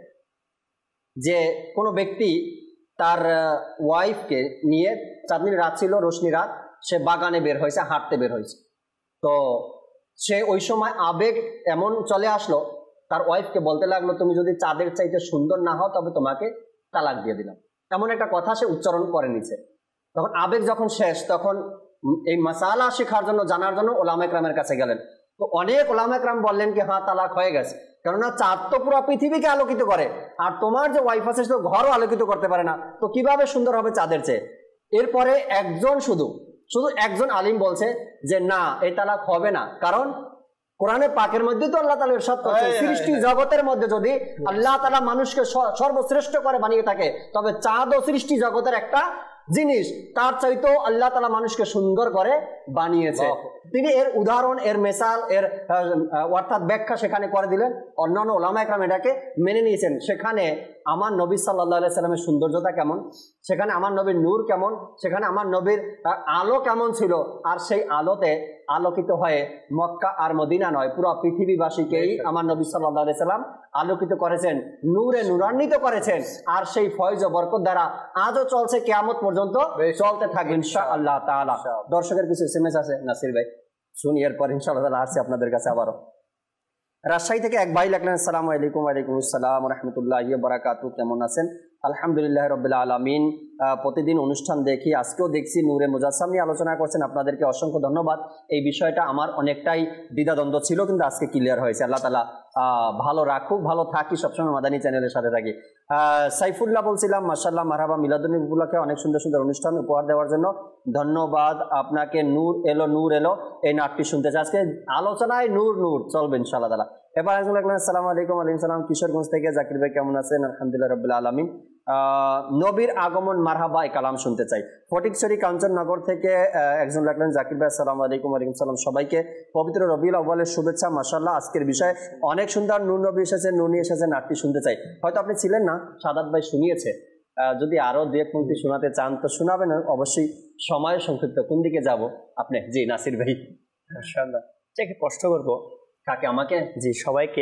[SPEAKER 2] যে কোনো ব্যক্তি তার ওয়াইফকে নিয়ে, চাঁদনি রাত ছিল, রোশনি রাত, সে বাগানে বের হয়েছে, হাঁটতে বের হয়েছে। তো সে ওই সময় আবেগ এমন চলে আসলো, তার ওয়াইফকে বলতে লাগলো তুমি যদি চাঁদের চাইতে সুন্দর না হও তবে তোমাকে তালাক দিয়ে দিলাম, এমন একটা কথা সে উচ্চারণ করে নিছে। তখন আবেগ যখন শেষ, তখন এই মাসালা শেখার জন্য, জানার জন্য ওলামা ইকরামের কাছে গেলেন। তো অনেক ওলামা ইকরাম বললেন কি হ্যাঁ তালাক হয়ে গেছে, কেননা চাঁদ তো পুরো পৃথিবীকে আলোকিত করে, আর তোমার যে ওয়াইফ আছে সে তো ঘরও আলোকিত করতে পারে না, তো কিভাবে সুন্দর হবে চাঁদের চেয়ে? এরপরে একজন শুধু শুধু একজন আলিম বলছে যে না, এই তালাক হবে না, কারণ কোরআনে পাকের মধ্যে তো আল্লাহ তাআলা ইরশাদ করেছেন সৃষ্টি জগতের মধ্যে যদি আল্লাহ তাআলা মানুষকে সর্বশ্রেষ্ঠ করে বানিয়ে থাকে তবে চাঁদও সৃষ্টি জগতের একটা জিনিস, তার চাইতেও আল্লাহ তাআলা মানুষকে সুন্দর করে বানিয়েছে। তিনি এর উদাহরণ, এর মেসাল, এর অর্থাৎ ব্যাখ্যা সেখানে করে দিলেন। অন্যান্য ওলামা ইকরাম এটাকে মেনে নিয়েছেন। সেখানে আমার নবী সাল্লাল্লাহু আলাইহি সাল্লামের সৌন্দর্যতা কেমন, সেখানে আমার নবীর নূর কেমন, সেখানে আমার নবীর আলো কেমন ছিল, আর সেই আলোতে আলোকিত হয়ে মক্কা আর মদিনা নয় পুরো পৃথিবীবাসীকেই আমার নবী সাল্লাল্লাহু আলাইহি সাল্লাম আলোকিত করেছেন, নূরে নূরান্বিত করেছেন। আর সেই ফয়জ ও বরকত দ্বারা আজও চলছে, কিয়ামত পর্যন্ত চলতে থাকবে ইনশাআল্লাহ তাআলা। দর্শকের কিছু এম এস আছে নাসির ভাই, শুনি এরপর ইনশাআল্লাহ আসছে আপনাদের কাছে আবারও। রাজশাহী থেকে এক ভাই লিখলেন, আসসালামু আলাইকুম। ওয়ালাইকুম আসসালাম রাহমাতুল্লাহি ওয়া বারাকাতুহু। কেমন আছেন? আলহামদুলিল্লাহ রাব্বিল আলামিন। প্রতিদিন অনুষ্ঠান দেখি, আজকেও দেখছি নূরে মুজাসসাম নিয়ে আলোচনা করছেন, আপনাদেরকে অসংখ্য ধন্যবাদ। এই বিষয়টা আমার অনেকটাই দ্বিধাদ্বন্দ্ব ছিল, কিন্তু আজকে ক্লিয়ার হয়েছে। আল্লাহ তাআলা ভালো রাখুক, ভালো থাকি, সবসময় মাদানী চ্যানেলের সাথে থাকি। সাইফুল্লাহ বলছিলাম, মাশাআল্লাহ, মারহাবা, মিলাদুন্নবী উপলক্ষে অনেক সুন্দর সুন্দর অনুষ্ঠান উপহার দেওয়ার জন্য ধন্যবাদ আপনাকে। নূর এলো নূর এলো এই নাটটি শুনতে চাই, আজকে আলোচনায় নূর নূর চলবে ইনশাআল্লাহ তাআলা। এবার একজন লিখলেন, আসসালামু আলাইকুম। ওয়ালাইকুম সালাম, কিশোরগঞ্জ থেকে জাকির ভাই, কেমন আছেন? আলহামদুলিল্লাহ রাব্বিল আলামিন। নবীর আগমন মারহাবা এই কালাম শুনতে চাই। ফটিকছড়ি কাঞ্চননগর থেকে একজন লিখলেন, জাকির ভাই আসসালামু আলাইকুম। ওয়ালাইকুম সালাম, সবাইকে পবিত্র রবিউল আউয়ালের শুভেচ্ছা। মাশাআল্লাহ, আজকের বিষয় অনেক সুন্দর, নূর নবী এসেছে, নূর নিয়ে এসেছে, নাটটি শুনতে চাই। হয়তো আপনি ছিলেন না, সাদাত ভাই শুনিয়েছে, যদি আরো দু এক পংক্তি শোনাতে চান তো শোনাবেন, অবশ্যই সময় সংক্ষিপ্ত। কোন দিকে যাব আপনি? জি নাসির ভাই।
[SPEAKER 4] মাশাআল্লাহ, ঠিক কষ্ট করবো
[SPEAKER 2] কাকে? আমাকে?
[SPEAKER 4] জি, সবাইকে।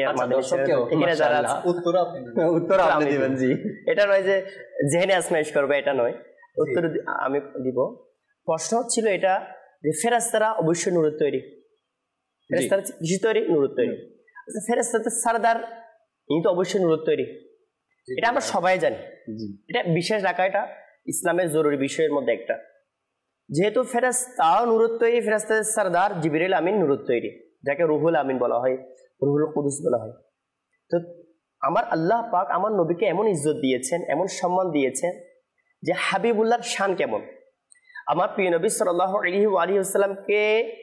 [SPEAKER 6] উত্তর আপনি
[SPEAKER 2] উত্তর আপনি দিবেন। জি,
[SPEAKER 4] এটা নয় যে জেহেনে আজমাইশ করবে, এটা নয়, উত্তর আমি দিব। প্রশ্ন হচ্ছিল এটা যে ফেরেশতারা অবশ্যই নূরের তৈরি, ফেরেশতারা কিসের তৈরি? নূরের তৈরি। ফেরেশতাদের সরদার ইনি তো অবশ্যই নূরের তৈরি, এটা আমরা সবাই জানি। এটা বিশেষ রাখা, এটা ইসলামের জরুরি বিষয়ের মধ্যে একটা। যেহেতু ফেরেশতাও নূরের তৈরি, ফেরেশতাদের সরদার জিবরিল আমিন নূরের তৈরি, যাকে রুহুল আমিন বলা হয়, রুহুল কুদুস বলা হয়। তো আমার আল্লাহ পাক আমার নবীকে এমন ইজ্জত দিয়েছেন, এমন সম্মান দিয়েছেন যে হাবিবুল্লাহর শান কেমন। আমার প্রিয় নবী সাল্লাল্লাহু আলাইহি ওয়া আলিহি ওয়াসাল্লামকে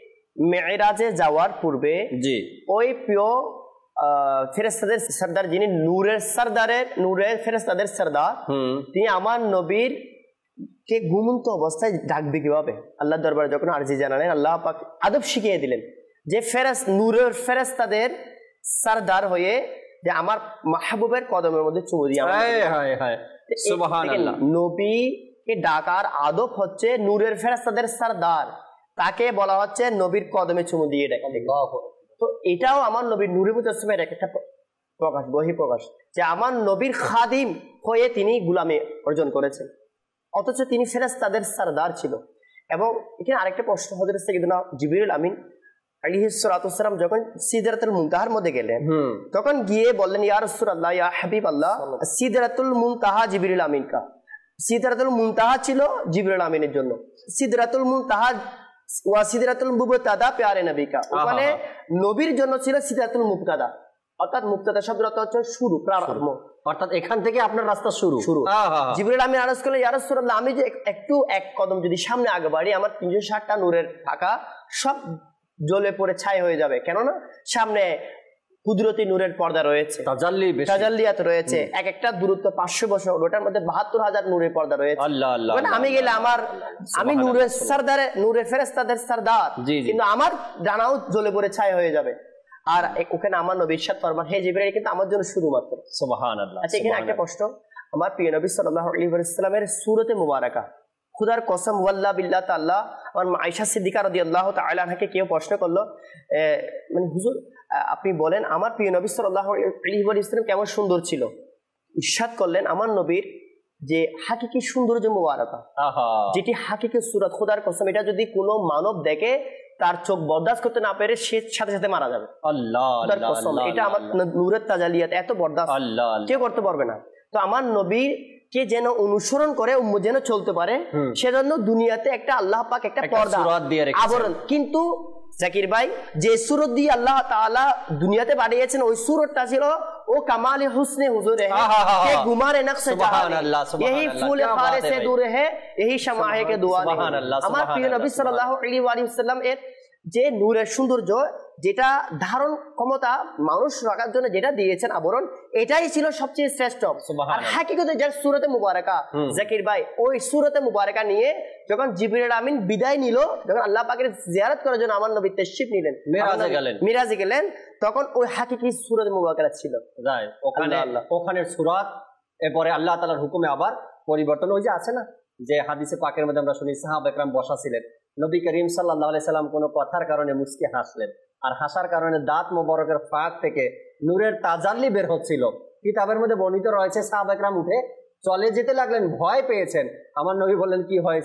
[SPEAKER 4] মেরাজে যাওয়ার পূর্বে জি ওই প্রিয় ফেরেশতাদের সরদার, যিনি নূরের সরদারের নূরের ফেরেশতাদের সরদার, তিনি আমার নবীর কে ঘুমন্ত অবস্থায় ডাকবে কিভাবে, আল্লাহ দরবারে যখন আরজি জানালেন, আল্লাহ পাক আদব শিখিয়ে দিলেন যে ফেরেস নূরের ফেরেশতাদের সরদার হয়ে যে আমার মাহবুবের কদমের মধ্যে চুমু দিয়ে সুবহানাল্লাহ, নবীকে ডাকার আদব হচ্ছে নূরের ফেরেশতাদের সরদার, তাকে বলা হচ্ছে নবীর কদমে চুমু দিয়ে ডাকা। তো এটাও আমার নবীর নূরে মুজাসসামের একটা প্রকাশ, বহি প্রকাশ, যে আমার নবীর খাদিম হয়ে তিনি গুলামি অর্জন করেছেন, অথচ তিনি ফেরেশতাদের সরদার ছিল। এবং এখানে আরেকটা প্রশ্ন, হযরত সাইয়্যিদুনা জিবরিল আমিন আলাইহিস সালাতু ওয়াস সালাম যখন সিদরাতুল মুনতাহার মধ্যে গেলেন, তখন গিয়ে বললেন, ইয়া রাসূলুল্লাহ, ইয়া হাবিবাল্লাহ, সিদরাতুল মুনতাহা জিবরিল আমিন কা। সিদরাতুল মুনতাহা ছিল জিবরিল আমিনের জন্য, সিদরাতুল মুনতাহা ওয়া সিদরাতুল মুবতাদা প্যারে নবী কা, ওখানে নবীর জন্য ছিল সিদরাতুল মুবতাদা, অর্থাৎ মুবতাদা শব্দের অর্থ হচ্ছে শুরু, প্রারম্ভ,
[SPEAKER 2] অর্থাৎ এখান থেকে আপনার রাস্তা শুরু
[SPEAKER 4] শুরু জিবরিল আমিন আরজ করলেন, ইয়া রাসূলুল্লাহ, আমি যে একটু এক কদম যদি সামনে আগে বাড়ি, আমার তিনশো ষাটটা নূরের ফাঁকা সব জ্বলে পড়ে ছাই হয়ে যাবে, কেননা সামনে কুদরতি নূরের পর্দা রয়েছে, তাজাল্লি তাজাল্লিয়াত রয়েছে, এক একটা দূরত্ব পাঁচশো বছর, ওটার মধ্যে বাহাত্তর হাজার নূরের পর্দা রয়েছে। আল্লাহ আল্লাহ, আমি গেলে আমার আমি নূরের সরদারে, নূরের ফেরেশতাদের সরদার, কিন্তু আমার ডানাও জ্বলে পড়ে ছাই হয়ে যাবে। আর ওখানে আমার নবী ইরশাদ ফরমান, হে জিবরাইল, কিন্তু আমার জন্য শুধুমাত্র। সুবহানাল্লাহ। আচ্ছা, এখানে একটা প্রশ্ন, আমার প্রিয় নবী সাল্লাল্লাহু আলাইহি ওয়াসাল্লামের সূরতে মুবারাকা, খুদার কসম ওয়াল্লাহ বিল্লাহ তাআলা, আমার আয়েশা সিদ্দিকা রাদিয়াল্লাহু তাআলা আনহাকে কেউ প্রশ্ন করলো, মানে হুজুর আপনি বলেন আমার প্রিয় নবী সাল্লাল্লাহু আলাইহি ওয়াসাল্লাম কেমন সুন্দর ছিল। ইরশাদ করলেন, আমার নবীর যে হাকিকি সৌন্দর্য মুবারাকা, যেটি হাকিকি সূরত, খুদার কসম, এটা যদি কোনো মানব দেখে তার চোখ বরদাস্ত করতে না পেরে সে সাথে সাথে মারা যাবে। আল্লাহ কসম, এটা আমার নূরের তাজালিয়াত, এত বরদাস্ত কেউ করতে পারবে না। তো আমার নবীর কে যেন অনুসরণ করে, যেন চলতে পারে, সেজন্য দুনিয়াতে একটা আল্লাহ পাক একটা পর্দা আবরণ। কিন্তু জাকির ভাই, যে সূরত দিয়ে আল্লাহ তাআলা দুনিয়াতে পাঠিয়েছেন, ওই সূরতটা ছিল ও কামালে হুসনে হুজুর হে, কে গুমারে নকশে জাহান, यही फूल खारे से दूर है, यही शमाहे के दुआ है। আমার প্রিয় নবী সাল্লাল্লাহু আলাইহি ওয়াসাল্লাম এর যে নূরের সৌন্দর্য, যেটা ধারণ ক্ষমতা মানুষ রাখার জন্য যেটা দিয়েছেন আবরণ, এটাই ছিল সবচেয়ে শ্রেষ্ঠ। আর হাকিকতে যে সূরতে মুবারাকা, জাকির ভাই, ওই সূরতে মুবারাকা নিয়ে যখন জিবরিল আমিন বিদায় নিল, যখন আল্লাহ পাকের জিয়ারত করার জন্য আমার নবী তাশরিফ নিলেন, মিরাজে গেলেন মিরাজে গেলেন তখন ওই হাকিকি সূরতে মুবারাকা ছিল।
[SPEAKER 2] রাইট, ওখানে ওখানের সূরত, এরপরে আল্লাহ তাআলার হুকুমে আবার পরিবর্তন। ওই যে আছে না, যে হাদিসে পাকের মধ্যে আমরা শুনি, সাহাবা একরাম বসা ছিলেন, নবী করিম সাল্লাল্লাহু আলাইহি সাল্লাম কোনো কথার কারণে মুচকি হাসলেন, আর হাসার কারণে দাঁত মোবারকের ফাঁক থেকে নূরের তাজাল্লি বের হচ্ছিল। কিতাবের মধ্যে বর্ণিত রয়েছে, সাহাবা একরাম উঠে চলে যেতে লাগলেন, ভয় পেয়েছেন। আমার নবী বললেন, কি হয়েছে?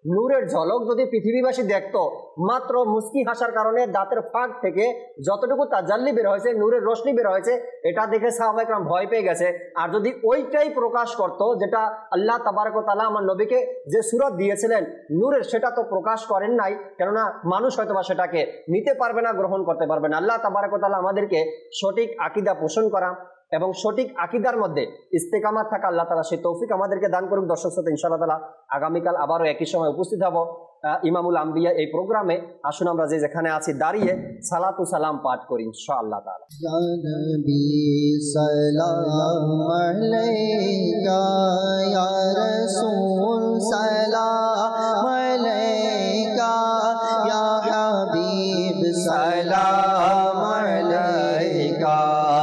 [SPEAKER 2] নূরের ঝলক যদি পৃথিবীবাসী দেখতো, মাত্র মুস্কি হাসার কারণে দাঁতের ফাঁক থেকে যতটুকু তাজাল্লি বের হয়েছে, নূরের রোশনি বের হয়েছে, এটা দেখে সাহাবায়ে কেরাম ভয় পেয়ে গেছে। আর যদি ওইটাই প্রকাশ করত যেটা আল্লাহ তাবারক ওয়া তাআলা আমার নবীকে যে সূরত দিয়েছিলেন নূরের, সেটা তো প্রকাশ করেন নাই, কেননা মানুষ হয়তো বা সেটাকে নিতে পারবে না, গ্রহণ করতে পারবে না। আল্লাহ তাবারক ওয়া তাআলা আমাদেরকে সঠিক আকীদা পোষণ করা এবং সঠিক আকীদার মধ্যে ইস্তেকামাত থাকা আল্লাহ তাআলা সেই তৌফিক আমাদেরকে দান করুক। দর্শক শ্রোতা, ইনশাআল্লাহ তাআলা আগামীকাল আবারও একই সময় উপস্থিত হব ইমামুল আম্বিয়া এই প্রোগ্রামে। আসুন আমরা যে যেখানে আছি দাঁড়িয়ে সালাতু সালাম পাঠ করি ইনশাআল্লাহ তাআলা।
[SPEAKER 8] ইয়া নবী সালাম আলাইকা, ইয়া রাসূল সালাম আলাইকা, ইয়া হাবিব সালাম আলাইকা,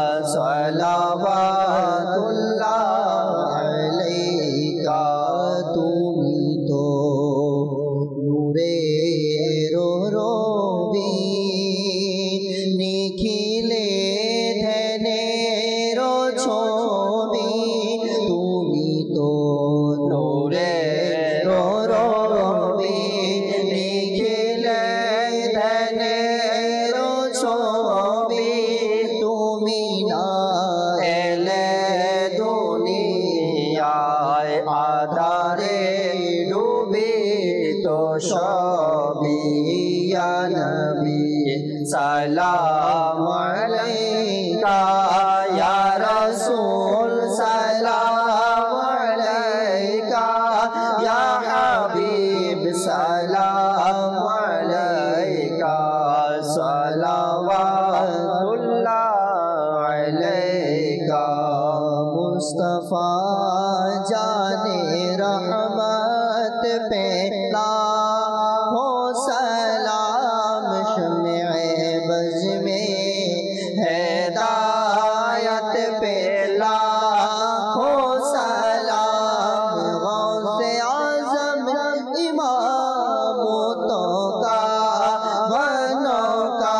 [SPEAKER 8] সালাওয়াতুল্লাহ আলাইকা। তুমি তো নূরের রবি, নিখিলে ধ্যানের ছবি। তুমি তো নূরের রবি, নিখিলে ধ্যানের ছবি। তুমি না এলে দুনিয়ায় আধারে ডুবে তো সবই। ইয়া নবী সালাম আলাইকা, ইয়া রাসূল সালাম আলাইকা, ইয়া হাবিব সালাম আলাইকা, সালাওয়াতুল্লাহ আলাইকা। মুস্তাফা জানে রহমত पे लाखो सलाम, शम्ए बज़ में हिदायत पे लाखो सलाम। गौसे आज़म इमामतों का बनों का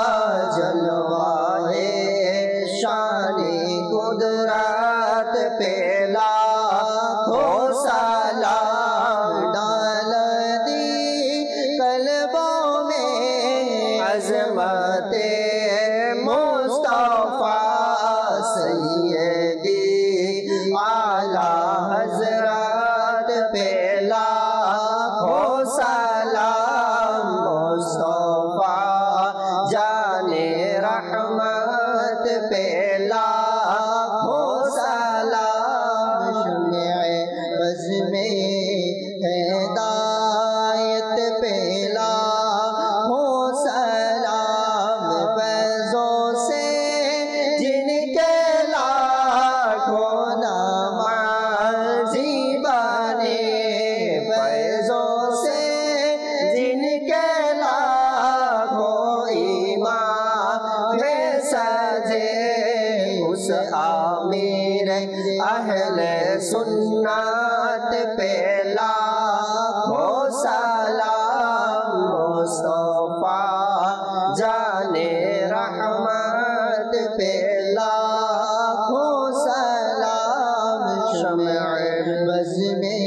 [SPEAKER 8] जलवाए शानी कुदरत पे लाखो सलाम। डाल दी कल्बों में अज़मते मुस्तफ़ा, सैयदी आला हज़रत पे लाखो सलाम। मुस्तफ़ा जाने रहमत पे लाखो सलाम। शम्ए बज़ में हिदायत पे लाखो सलाम। फैज़ों से जिनके लाखों नमाज़ी बने, फैज़ों से जिनके लाखों ईमान में सजे, उस आमिर अहले सुन्नत पे लाखों सलाम। मुस्तफ़ा जाने रहमत पे लाखों सलाम। शम्ए बज़ में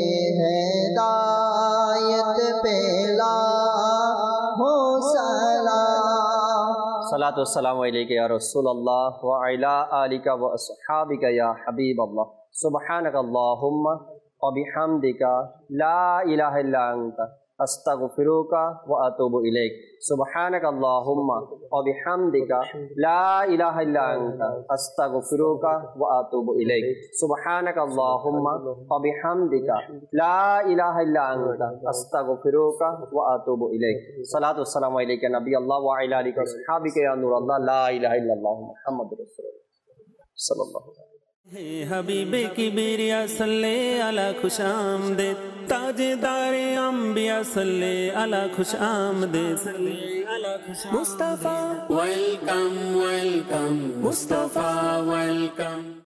[SPEAKER 8] हिदायत पे लाखों सलाम।
[SPEAKER 2] सलातु वस्सलामु अलैका या रसूलल्लाह व अला आलिका व अस्हाबिका या हबीबल्लाह। सुब्हानक अल्लाहुम्मा व बिहम्दिका ला इलाहा इल्ला अंता अस्तगफिरुका व अतूबु इलैक। सुब्हानक अल्लाहुम्मा व बिहम्दिका ला इलाहा इल्ला अंता अस्तगफिरुका व अतूबु इलैक। सुब्हानक अल्लाहुम्मा व बिहम्दिका ला इलाहा इल्ला अंता अस्तगफिरुका व अतूबु इलैक। सलातु वस्सलामु अलैका नबी अल्लाह व अला आलिका व अस्हाबिका या नूर अल्लाह ला इलाहा इल्लल्लाह मुहम्मदुर रसूलुल्लाह सल्लल्लाहु अलैहि।
[SPEAKER 1] हे हबीबे किबरिया सल्ले अला खुशामदीद, ताजदारे अंबिया सल्ले अला खुशामदीद। Mustafa welcome welcome, Mustafa welcome.